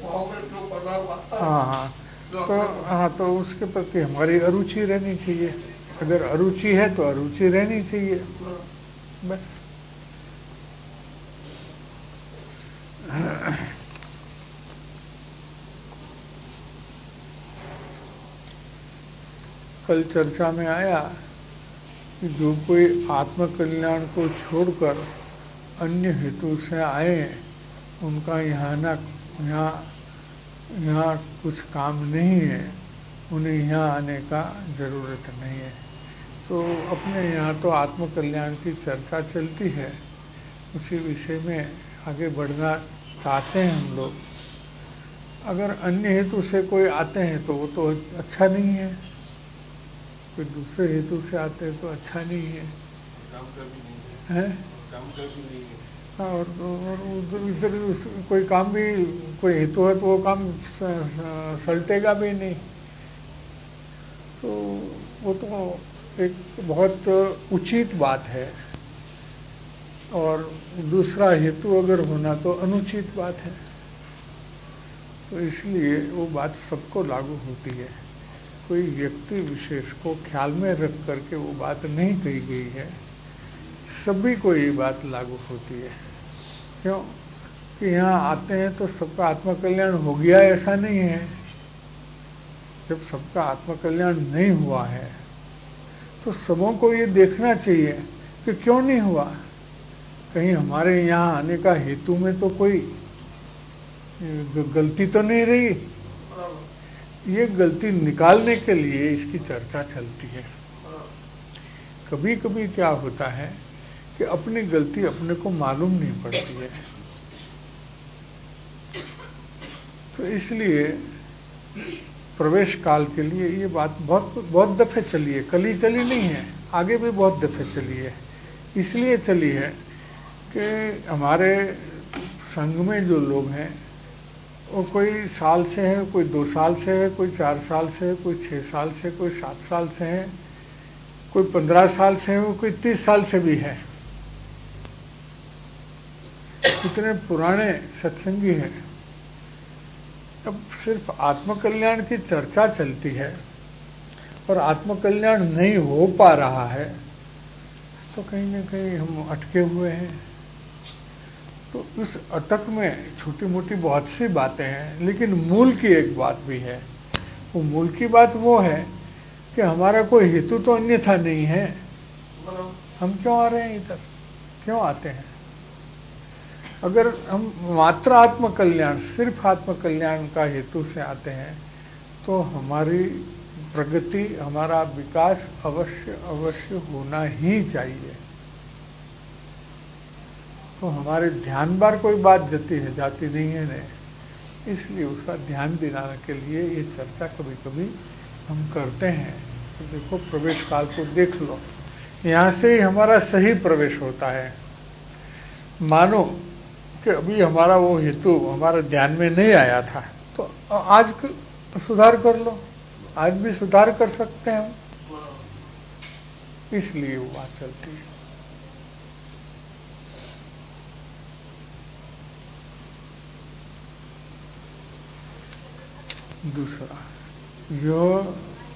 S2: हाँ, तो उसके प्रति हमारी अरुचि रहनी चाहिए। अगर अरुचि है तो अरुचि रहनी चाहिए, बस। कल चर्चा में आया कि जो कोई आत्मकल्याण को छोड़कर अन्य हेतु से आए, उनका यहाँ कुछ काम नहीं है, उन्हें यहाँ आने का ज़रूरत नहीं है। तो अपने यहाँ तो आत्मकल्याण की चर्चा चलती है, उसी विषय में आगे बढ़ना चाहते हैं हम लोग। अगर अन्य हेतु से कोई आते हैं तो वो तो अच्छा नहीं है, कोई दूसरे हेतु से आते हैं तो अच्छा नहीं है, और इधर कोई काम भी, कोई हेतु है तो वो काम सलटेगा भी नहीं। तो वो तो एक बहुत उचित बात है, और दूसरा हेतु अगर होना तो अनुचित बात है। तो इसलिए वो बात सबको लागू होती है, कोई व्यक्ति विशेष को ख्याल में रख करके वो बात नहीं कही गई है, सभी को ये बात लागू होती है। क्यों कि यहाँ आते हैं तो सबका आत्मकल्याण हो गया, ऐसा नहीं है। जब सबका आत्मकल्याण नहीं हुआ है तो सबों को ये देखना चाहिए कि क्यों नहीं हुआ। कहीं हमारे यहाँ आने का हेतु में तो कोई गलती तो नहीं रही। ये गलती निकालने के लिए इसकी चर्चा चलती है। कभी कभी क्या होता है कि अपनी गलती अपने को मालूम नहीं पड़ती है, तो इसलिए प्रवेश काल के लिए ये बात बहुत दफ़े चली है। कल ही चली नहीं है, आगे भी बहुत दफ़े चली है। इसलिए चली है कि हमारे संघ में जो लोग हैं वो कोई साल से है, कोई 2 साल से है, कोई 4 साल से है, कोई 6 साल से, कोई 7 साल से है, कोई 15 साल से है, कोई 30 साल से भी है। इतने पुराने सत्संगी हैं। अब सिर्फ आत्मकल्याण की चर्चा चलती है और आत्मकल्याण नहीं हो पा रहा है, तो कहीं ना कहीं हम अटके हुए हैं। तो इस अटक में छोटी मोटी बहुत सी बातें हैं, लेकिन मूल की एक बात भी है। वो मूल की बात वो है कि हमारा कोई हेतु तो अन्यथा नहीं है। हम क्यों आ रहे हैं इधर, क्यों आते हैं? अगर हम मात्र आत्मकल्याण, सिर्फ आत्मकल्याण का हेतु से आते हैं तो हमारी प्रगति, हमारा विकास अवश्य होना ही चाहिए। तो हमारे ध्यान बार कोई बात जाती नहीं है नहीं, इसलिए उसका ध्यान दिलाने के लिए ये चर्चा कभी कभी हम करते हैं। तो देखो प्रवेश काल को देख लो, यहाँ से ही हमारा सही प्रवेश होता है। मानो कि अभी हमारा वो हेतु हमारा ध्यान में नहीं आया था, तो आज सुधार कर लो, आज भी सुधार कर सकते हैं हम, इसलिए वो बात चलती है। दूसरा, यह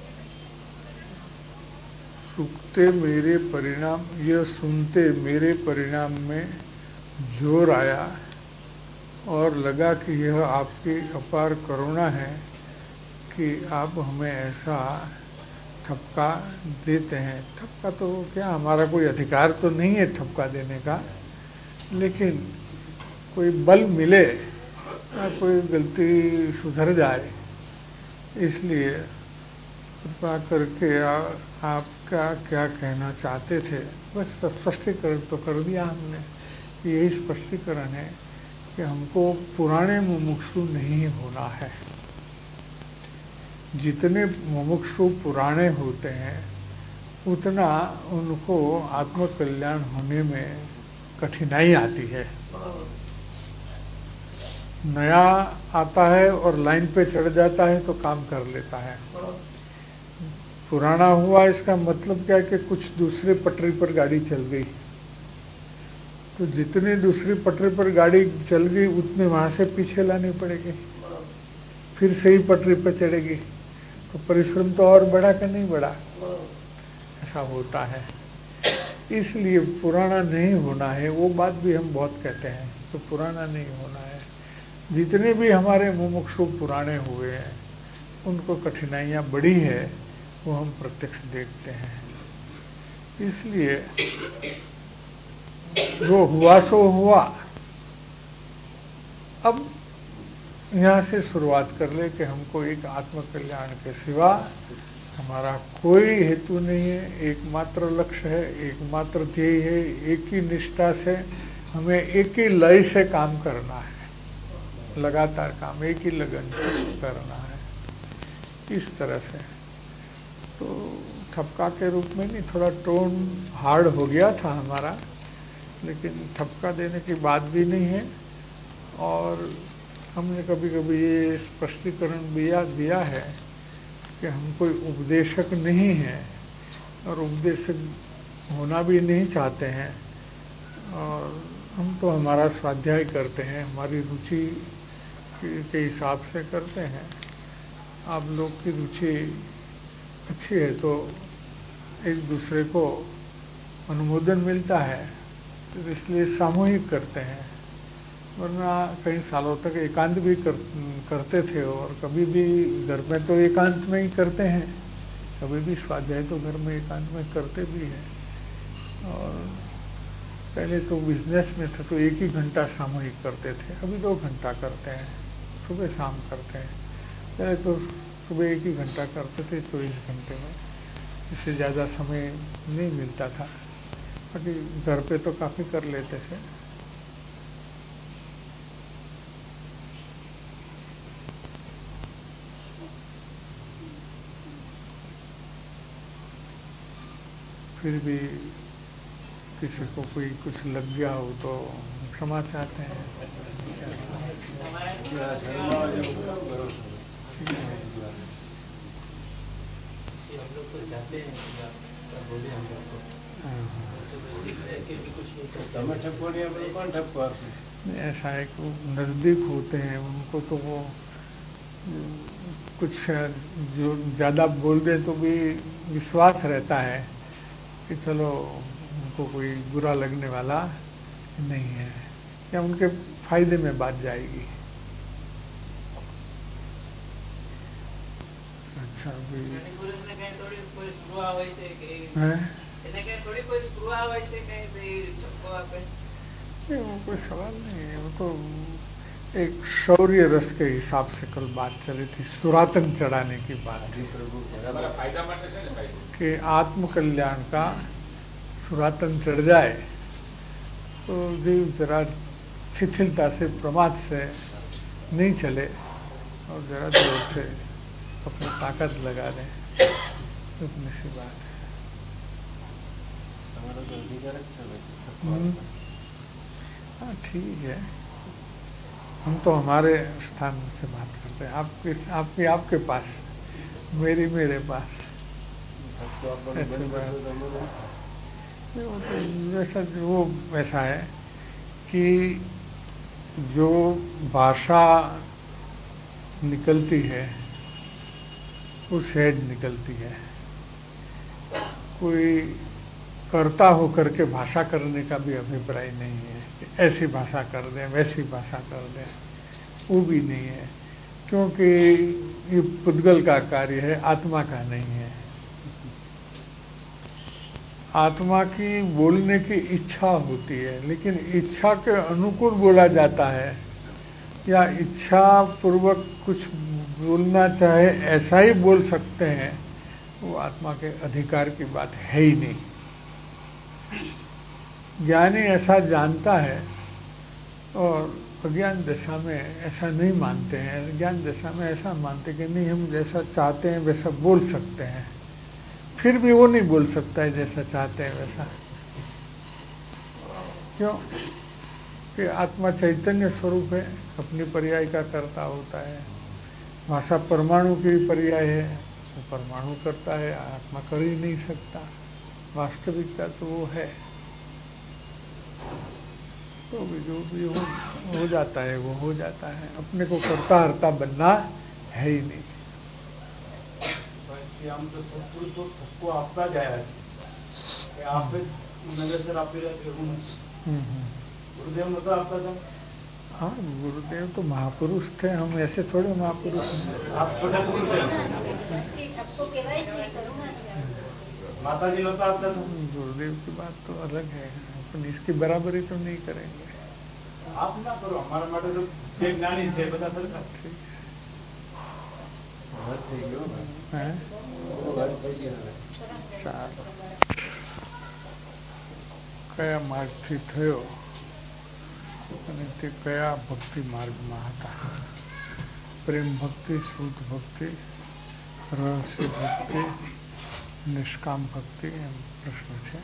S2: सुनते मेरे परिणाम, यह सुनते मेरे परिणाम में जोर आया और लगा कि यह आपकी अपार करुणा है कि आप हमें ऐसा ठपका देते हैं। ठपका तो क्या, हमारा कोई अधिकार तो नहीं है ठपका देने का, लेकिन कोई बल मिले, कोई गलती सुधर जाए, इसलिए कृपा करके आपका क्या कहना चाहते थे, बस स्पष्टीकरण तो कर दिया हमने। यही स्पष्टीकरण है कि हमको पुराने मुमुक्षु नहीं होना है। जितने मुमुक्षु पुराने होते हैं उतना उनको आत्मकल्याण होने में कठिनाई आती है। नया आता है और लाइन पे चढ़ जाता है तो काम कर लेता है। पुराना हुआ इसका मतलब क्या है कि कुछ दूसरे पटरी पर गाड़ी चल गई, तो जितनी दूसरी पटरी पर गाड़ी चल गई उतने वहाँ से पीछे लानी पड़ेगी। फिर सही पटरी पर चढ़ेगी, तो परिश्रम तो और बढ़ा कि नहीं बढ़ा, ऐसा होता है। इसलिए पुराना नहीं होना है, वो बात भी हम बहुत कहते हैं, तो पुराना नहीं होना है। जितने भी हमारे मुमुक्षु पुराने हुए हैं उनको कठिनाइयाँ बढ़ी है, वो हम प्रत्यक्ष देखते हैं। इसलिए जो हुआ सो हुआ। अब यहाँ से शुरुआत कर ले कि हमको एक आत्म कल्याण के सिवा हमारा कोई हेतु नहीं है, एकमात्र लक्ष्य है, एकमात्र ध्येय है, एक ही निष्ठा से हमें एक ही लय से काम करना है, लगातार काम एक ही लगन से करना है। इस तरह से तो ठपका के रूप में नहीं, थोड़ा टोन हार्ड हो गया था हमारा, लेकिन ठपका देने की बात भी नहीं है। और हमने कभी कभी ये स्पष्टीकरण दिया है कि हम कोई उपदेशक नहीं हैं और उपदेशक होना भी नहीं चाहते हैं, और हम तो हमारा स्वाध्याय करते हैं, हमारी रुचि के हिसाब से करते हैं। आप लोग की रुचि अच्छी है तो एक दूसरे को अनुमोदन मिलता है, तो इसलिए सामूहिक करते हैं। वरना कई सालों तक एकांत भी करते थे, और कभी भी घर में तो एकांत में ही करते हैं, कभी भी स्वाध्याय तो घर में एकांत में करते भी हैं। और पहले तो बिजनेस में था तो 1 ही घंटा सामूहिक करते थे, अभी 2 घंटा करते हैं, सुबह शाम करते हैं। पहले तो सुबह 1 ही घंटा करते थे 24 घंटे में, इससे ज़्यादा समय नहीं मिलता था। बाकी घर पे तो काफ़ी कर लेते थे। फिर भी किसी को कोई कुछ लग गया हो तो क्षमा चाहते हैं। ठीक है। ऐसा है कि नज़दीक होते हैं उनको तो वो कुछ जो ज़्यादा बोल दें तो भी विश्वास रहता है कि चलो उनको कोई बुरा लगने वाला नहीं है, या उनके फायदे में बात जाएगी। अच्छा भी वो कोई सवाल नहीं है, वो तो एक शौर्य रस के हिसाब से कल बात चली थी, सुरातन चढ़ाने की बात थी कि आत्म कल्याण का सुरातन चढ़ जाए तो जीव जरा शिथिलता से, प्रमाद से नहीं चले और जरा जोर से अपनी ताकत लगा दें, इतनी सी बात है। हाँ ठीक है, हम तो हमारे स्थान से बात करते हैं, आपके पास, मेरे पास ऐसे वो वैसा है कि जो भाषा निकलती है वो सहज निकलती है। कोई कर्ता होकर के भाषा करने का भी अभिप्राय नहीं है कि ऐसी भाषा कर दें, वैसी भाषा कर दें, वो भी नहीं है, क्योंकि ये पुद्गल का कार्य है, आत्मा का नहीं है। आत्मा की बोलने की इच्छा होती है, लेकिन इच्छा के अनुकूल बोला जाता है या इच्छा पूर्वक कुछ बोलना चाहे ऐसा ही बोल सकते हैं, वो आत्मा के अधिकार की बात है ही नहीं। ज्ञानी ऐसा जानता है और अज्ञान दशा में ऐसा नहीं मानते हैं। ज्ञान दशा में ऐसा मानते कि नहीं, हम जैसा चाहते हैं वैसा बोल सकते हैं, फिर भी वो नहीं बोल सकता है जैसा चाहते हैं वैसा। क्यों? कि आत्मा चैतन्य स्वरूप है, अपनी पर्याय का कर्ता होता है। भाषा परमाणु की पर्याय है, वो परमाणु करता है, आत्मा कर ही नहीं सकता। वास्तविकता तो वो है, तो भी जो भी हो जाता है वो हो जाता है। अपने को कर्ता हर्ता बनना है ही नहीं।
S6: આમ તો સત્પુરુષ તો ઠપકો આપતા જ આવ્યા છે કે આપે નગરસર આપી રહ્યા છે એવું નથી। ગુરુદેવ નતો આપતા હતા।
S2: हाँ, गुरुदेव तो महापुरुष थे, हम ऐसे थोड़े महापुरुष हैं।
S6: આપ छोटा पुरुष है। माता जी नता आपता था।
S2: गुरुदेव की बात तो अलग है, अपन इसकी बराबरी तो नहीं करेंगे।
S6: आप ना करो, हमारा માટે તો જે જ્ઞાની છે બધા સરખા।
S2: ठीक
S6: है।
S2: સારું, કયા માર્ગથી થયો અને તે કયા ભક્તિ માર્ગમાં હતા? પ્રેમ ભક્તિ, શુદ્ધ ભક્તિ, રહસ્ય ભક્તિ, નિષ્કામ ભક્તિ, એમ પ્રશ્ન છે।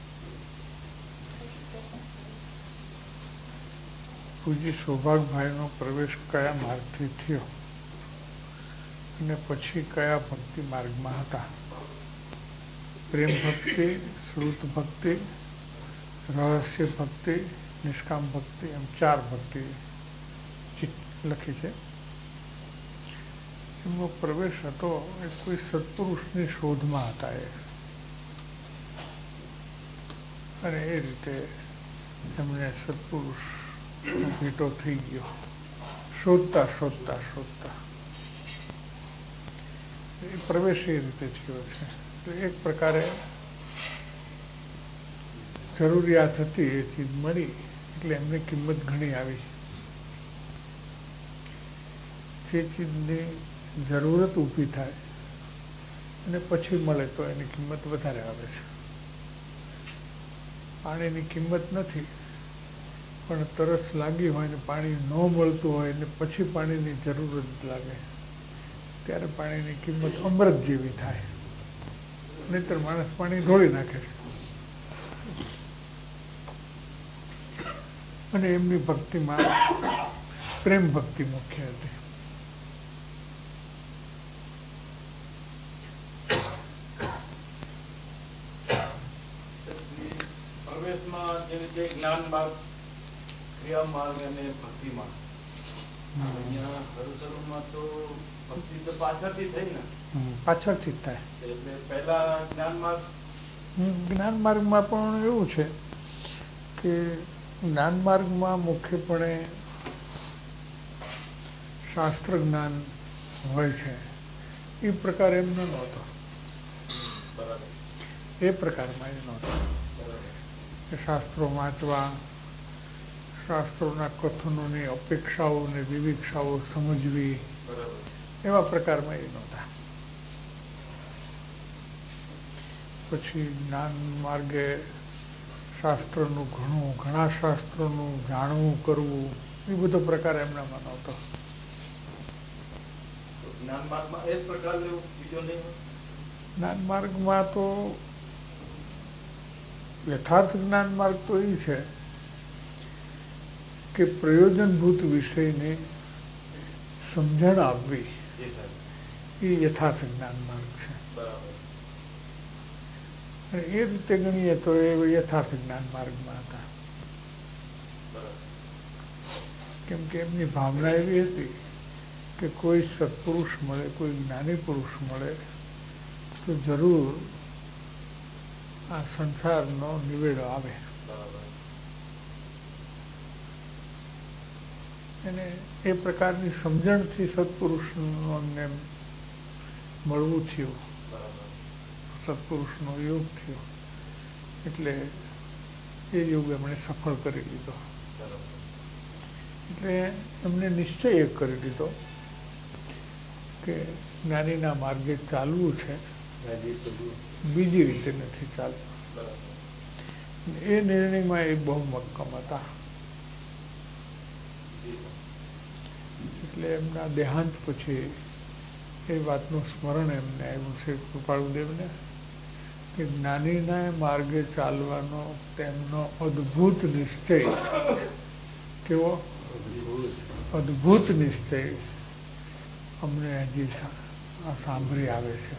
S2: પૂજ્ય સૌભાગભાઈનો પ્રવેશ કયા માર્ગથી થયો અને પછી કયા ભક્તિ માર્ગમાં હતા? પ્રેમ ભક્તિ, શ્રુત ભક્તિ, રહસ્ય ભક્તિ, નિષ્કામ ભક્તિ, એમ 4 ભક્તિ લખી છે। એમનો પ્રવેશ હતો એ કોઈ સત્પુરુષની શોધમાં હતા એ, અને એ રીતે એમને સત્પુરુષ ભેટો થઈ ગયો, શોધતા શોધતા શોધતા એ પ્રવેશ એ રીતે થયો છે। તો એક પ્રકારે જરૂરિયાત હતી, એ ચીજ મળી એટલે એમને કિંમત ઘણી આવી। જે ચીજની જરૂરત ઊભી થાય અને પછી મળે તો એની કિંમત વધારે આવે છે। પાણીની કિંમત નથી, પણ તરસ લાગી હોય ને પાણી ન મળતું હોય ને પછી પાણીની જરૂરત લાગે ત્યારે પાણીની કિંમત અમૃત જેવી થાય, નહીંતર માણસ પાણી ઢોળી નાખે છે। અને એમની ભક્તિમાં પ્રેમ ભક્તિ મુખ્ય હતી।
S6: પ્રવેશમાં જે રીતે જ્ઞાન માર્ગ, ક્રિયા માર્ગ અને ભક્તિ માર્ગ, અહીંયા શરૂમાં તો ભક્તિ તો પાછળથી થઈ ને?
S2: પાછળથી જ થાય।
S6: એટલે પહેલા જ્ઞાન માર્ગ,
S2: જ્ઞાન માર્ગમાં પણ એવું છે કે જ્ઞાન માર્ગમાં મુખ્યપણે શાસ્ત્ર જ્ઞાન હોય છે, એ પ્રકાર એમનો નહોતો। એ પ્રકારમાં એ નહોતો કે શાસ્ત્રો વાંચવા, શાસ્ત્રોના કથનોની અપેક્ષાઓ ને વિવિક્ષાઓ સમજવી, એવા પ્રકારમાં એ નહોતા। પછી જ્ઞાન માર્ગે શાસ્ત્રનું ઘણા શાસ્ત્રોનું જાણવું કરવું, એ બધો પ્રકાર એમનામાં નહોતો।
S6: જ્ઞાન માર્ગમાં એ જ પ્રકાર લેવું, બીજો નહીં?
S2: જ્ઞાન માર્ગમાં તો યથાર્થ જ્ઞાન માર્ગ તો એ છે કે પ્રયોજનભૂત વિષયને સમજણ આપવી, એ યથાર્થ જ્ઞાન માર્ગ છે। અને એ રીતે ગણીએ તો એ યથાર્થ જ્ઞાન માર્ગમાં હતા, કેમ કે એમની ભાવના એવી હતી કે કોઈ સત્પુરુષ મળે, કોઈ જ્ઞાની પુરુષ મળે તો જરૂર આ સંસારનો નિવેડો આવે। અને એ પ્રકારની સમજણથી સત્પુરુષનું અમને મળવું થયું, સત્પુરુષનો યોગ થયો, એટલે એ યોગ એમણે સફળ કરી લીધો। એટલે એમને નિશ્ચય એક કરી લીધો કે જ્ઞાનીના માર્ગે ચાલવું છે, બીજી રીતે નથી ચાલતું। એ નિર્ણયમાં એ બહુ મક્કમ હતા। એટલે એમના દેહાંત પછી એ વાતનું સ્મરણ એમને આવ્યું છે કૃપાળુદેવને કે જ્ઞાનીના માર્ગે ચાલવાનો તેમનો અદ્ભુત નિશ્ચય, કેવો અદ્ભુત નિશ્ચય અમને હજી સાંભળી આવે છે।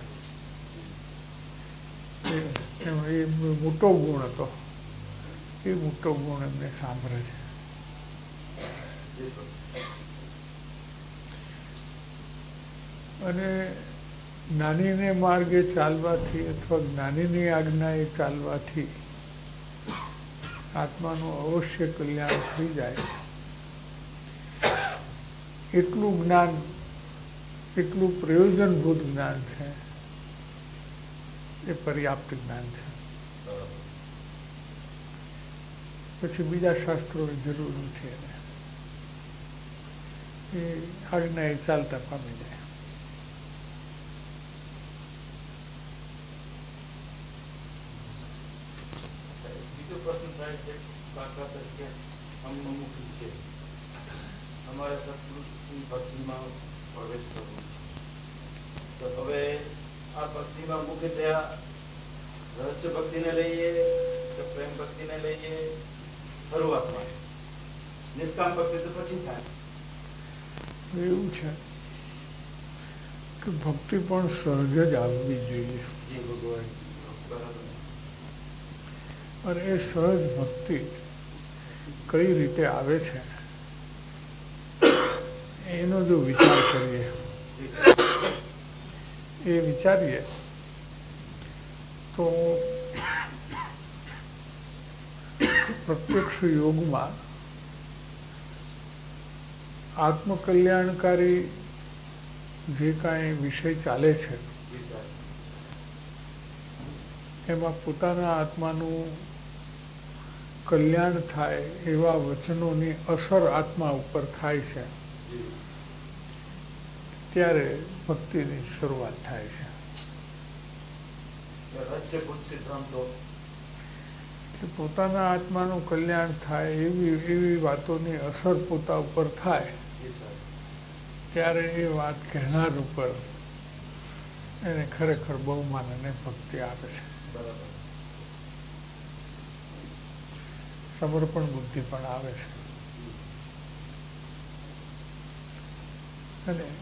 S2: એ મોટો ગુણ હતો, એ મોટો ગુણ એમને સાંભળે છે। અને જ્ઞાનીને માર્ગે ચાલવાથી અથવા જ્ઞાનીની આજ્ઞાએ ચાલવાથી આત્માનું અવશ્ય કલ્યાણ થઈ જાય એટલું જ્ઞાન, એટલું પ્રયોજનભૂત જ્ઞાન છે, એ પર્યાપ્ત જ્ઞાન છે. પછી બીજા શાસ્ત્રોની જરૂર નથી. એ આજ્ઞાએ ચાલતા પામી જાય.
S6: બીજો પ્રશ્ન થાય છે, કાકા તરીકે અમુખી છે, અમારે સત્પુરુષની ભક્તિમાં પ્રવેશ કરવો છે, તો હવે આ ભક્તિમાં મુખ્યતયા રહસ્ય ભક્તિને લઈએ કે પ્રેમ ભક્તિને લઈએ? શરૂઆતમાં નિષ્કામ ભક્તિ તો પછી થાય.
S2: એવું છે કે ભક્તિ પણ સહજ જ આવવી જોઈએ.
S6: જી ભગવાન, બરાબર.
S2: અને એ સહજ ભક્તિ કઈ રીતે આવે છે એનો જો વિચાર કરીએ, એ વિચારીએ તો પ્રત્યક્ષ યોગમાં આત્મકલ્યાણકારી જે કાંઈ વિષય ચાલે છે એમાં પોતાના આત્માનું કલ્યાણ થાય એવા વચનોની અસર આત્મા ઉપર થાય છે, ત્યારે ભક્તિની શરૂઆત થાય છે. કે પોતાના આત્માનું કલ્યાણ થાય એવી વાતોની અસર પોતા ઉપર થાય ત્યારે એ વાત કહેનાર ઉપર એને ખરેખર બહુમાન અને ભક્તિ આપે છે. સમર્પણ બુદ્ધિ પણ આવે છે અને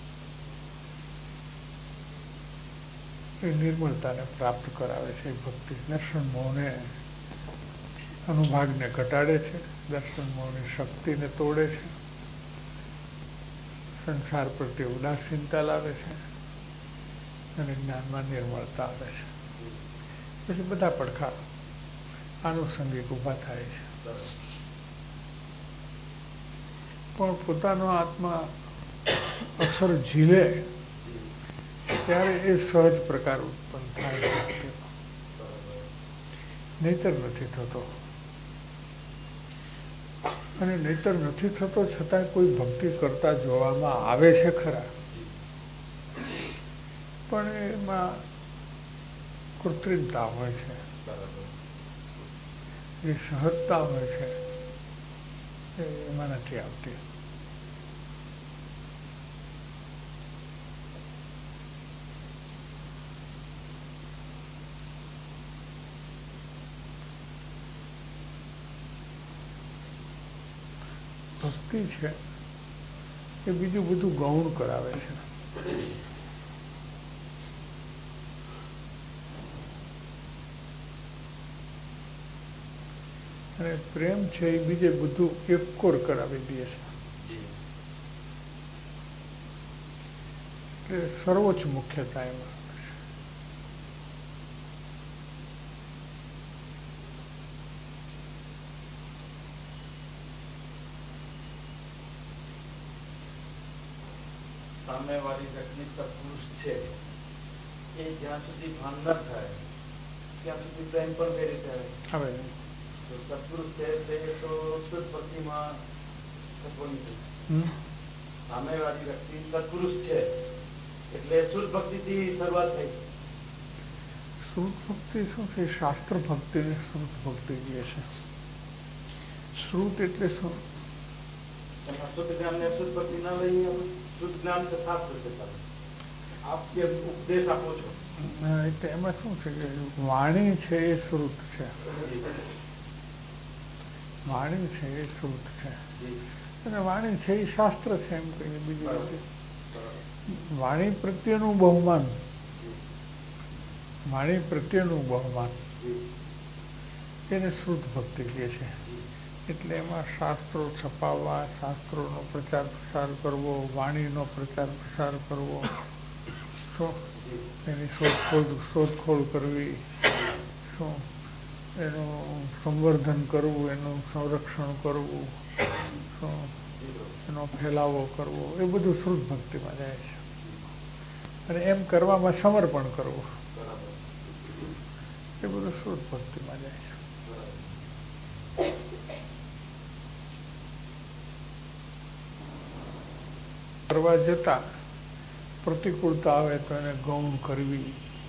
S2: એ નિર્મળતાને પ્રાપ્ત કરાવે છે. ભક્તિ દર્શન મોહને અનુભાગને ઘટાડે છે, દર્શન મોહની શક્તિને તોડે છે, સંસાર પ્રત્યે ઉદાસીનતા લાવે છે અને જ્ઞાનમાં નિર્મળતા આવે છે. પછી બધા પડખાર આનુષંગિક ઊભા થાય છે. પણ પોતાનો આત્મા અસર ઝીલે ત્યારે એ સહજ પ્રકાર ઉત્પન્ન થાય છે, નહીતર નથી થતો. અને નહીતર નથી થતો છતાં કોઈ ભક્તિ કરતા જોવામાં આવે છે ખરા, પણ એમાં કૃત્રિમતા હોય છે, જે સહજતા હોય છે એમાં નથી આવતી. ભક્તિ છે એ બીજું બધું ગૌણ કરાવે છે. અને પ્રેમ છે એ બીજે બધું એકકોર કરાવી દે છે. એટલે સર્વોચ્ચ મુખ્યતા એમાં
S6: સામેવાળી વ્યક્તિ સત્પુરુષ છે એ જ્યાં સુધી ભાન ન થાય ત્યાં સુધી પ્રેમ પણ કઈ રીતે આવે? તો સત્પુરુષ છે તે તો શુદ્ધ ભક્તિમાં સામેવાળી વ્યક્તિ સત્પુરુષ છે એટલે શુદ્ધ ભક્તિથી શરૂઆત થઈ.
S2: શ્રુત ભક્તિ શું છે? શાસ્ત્ર ભક્તિને શ્રુત ભક્તિ કહે છે. શ્રુત એટલે શું?
S6: શુદ્ધ જ્ઞાન ને શુદ્ધ ભક્તિ ના લઈએ. શુદ્ધ જ્ઞાન છે શાસ્ત્ર છે, આપ જે ઉપદેશ આપો છો
S2: એટલે એમાં શું છે કે વાણી છે એ શ્રુત છે, વાણી છે એ શ્રુત છે અને વાણી છે એ શાસ્ત્ર છે. એમ કહીએ બીજી રીતે વાણી પ્રત્યેનું બહુમાન, વાણી પ્રત્યેનું બહુમાન એને શ્રુત ભક્તિ કહે છે. એટલે એમાં શાસ્ત્રો છપાવવા, શાસ્ત્રોનો પ્રચાર પ્રસાર કરવો, વાણીનો પ્રચાર પ્રસાર કરવો, એની શોધખોળ કરવી, એનું સંવર્ધન કરવું, એનું સંરક્ષણ કરવું, એનો ફેલાવો કરવો, એ બધું શ્રુત ભક્તિમાં જાય છે. અને એમ કરવામાં સમર્પણ કરવું, એ બધું શ્રુત ભક્તિમાં જાય છે. કરવા જતા પ્રતિકૂળતા આવે તો એને ગૌણ કરવી,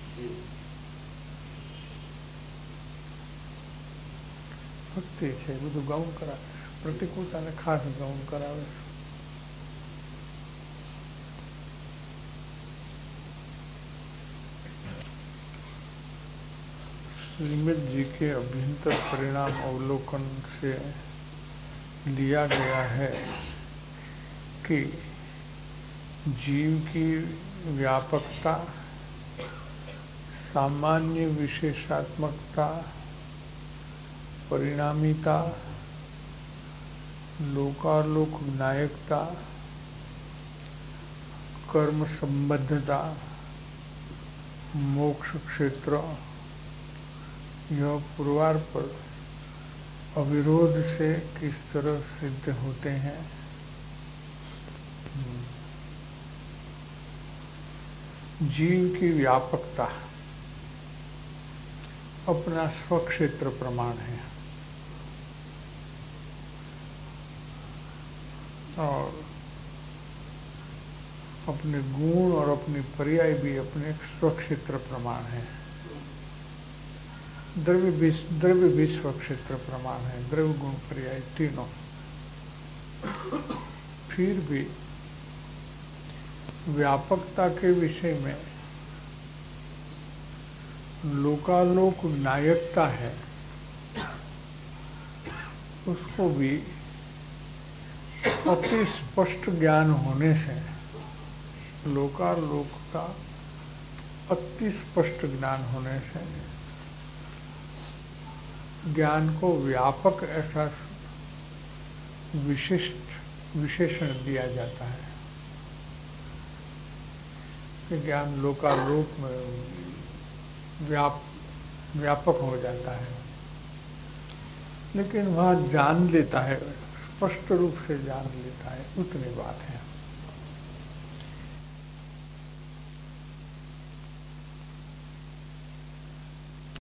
S2: ભક્તિ છે, બધું ગૌણ કરાવે છે. પ્રતિકૂળતાને ખાસ ગૌણ કરાવે છે. श्रीमद जी के अभ्यंतर परिणाम अवलोकन से लिया गया है कि जीव की व्यापकता, सामान्य विशेषात्मकता, परिणामिता, लोकालोक नायकता, कर्म संबद्धता, मोक्ष क्षेत्र, यह पुरवार पर अविरोध से किस तरह सिद्ध होते हैं. जीव की व्यापकता अपना स्वक्षेत्र प्रमाण है और अपने गुण और अपनी पर्याय भी अपने स्वक्षेत्र प्रमाण है. द्रव्य भी स्वक्षेत्र प्रमाण है, द्रव्य गुण पर्याय तीनों. फिर भी व्यापकता के विषय में लोकालोक नायकता है, उसको भी अति स्पष्ट ज्ञान होने से, लोकालोक का अति स्पष्ट ज्ञान होने से ज्ञान को व्यापक ऐसा विशेषण दिया जाता है कि ज्ञान लोकालोक में व्यापक हो जाता है. लेकिन वहाँ जान लेता है, स्पष्ट रूप से जान लेता है, उतनी बात है.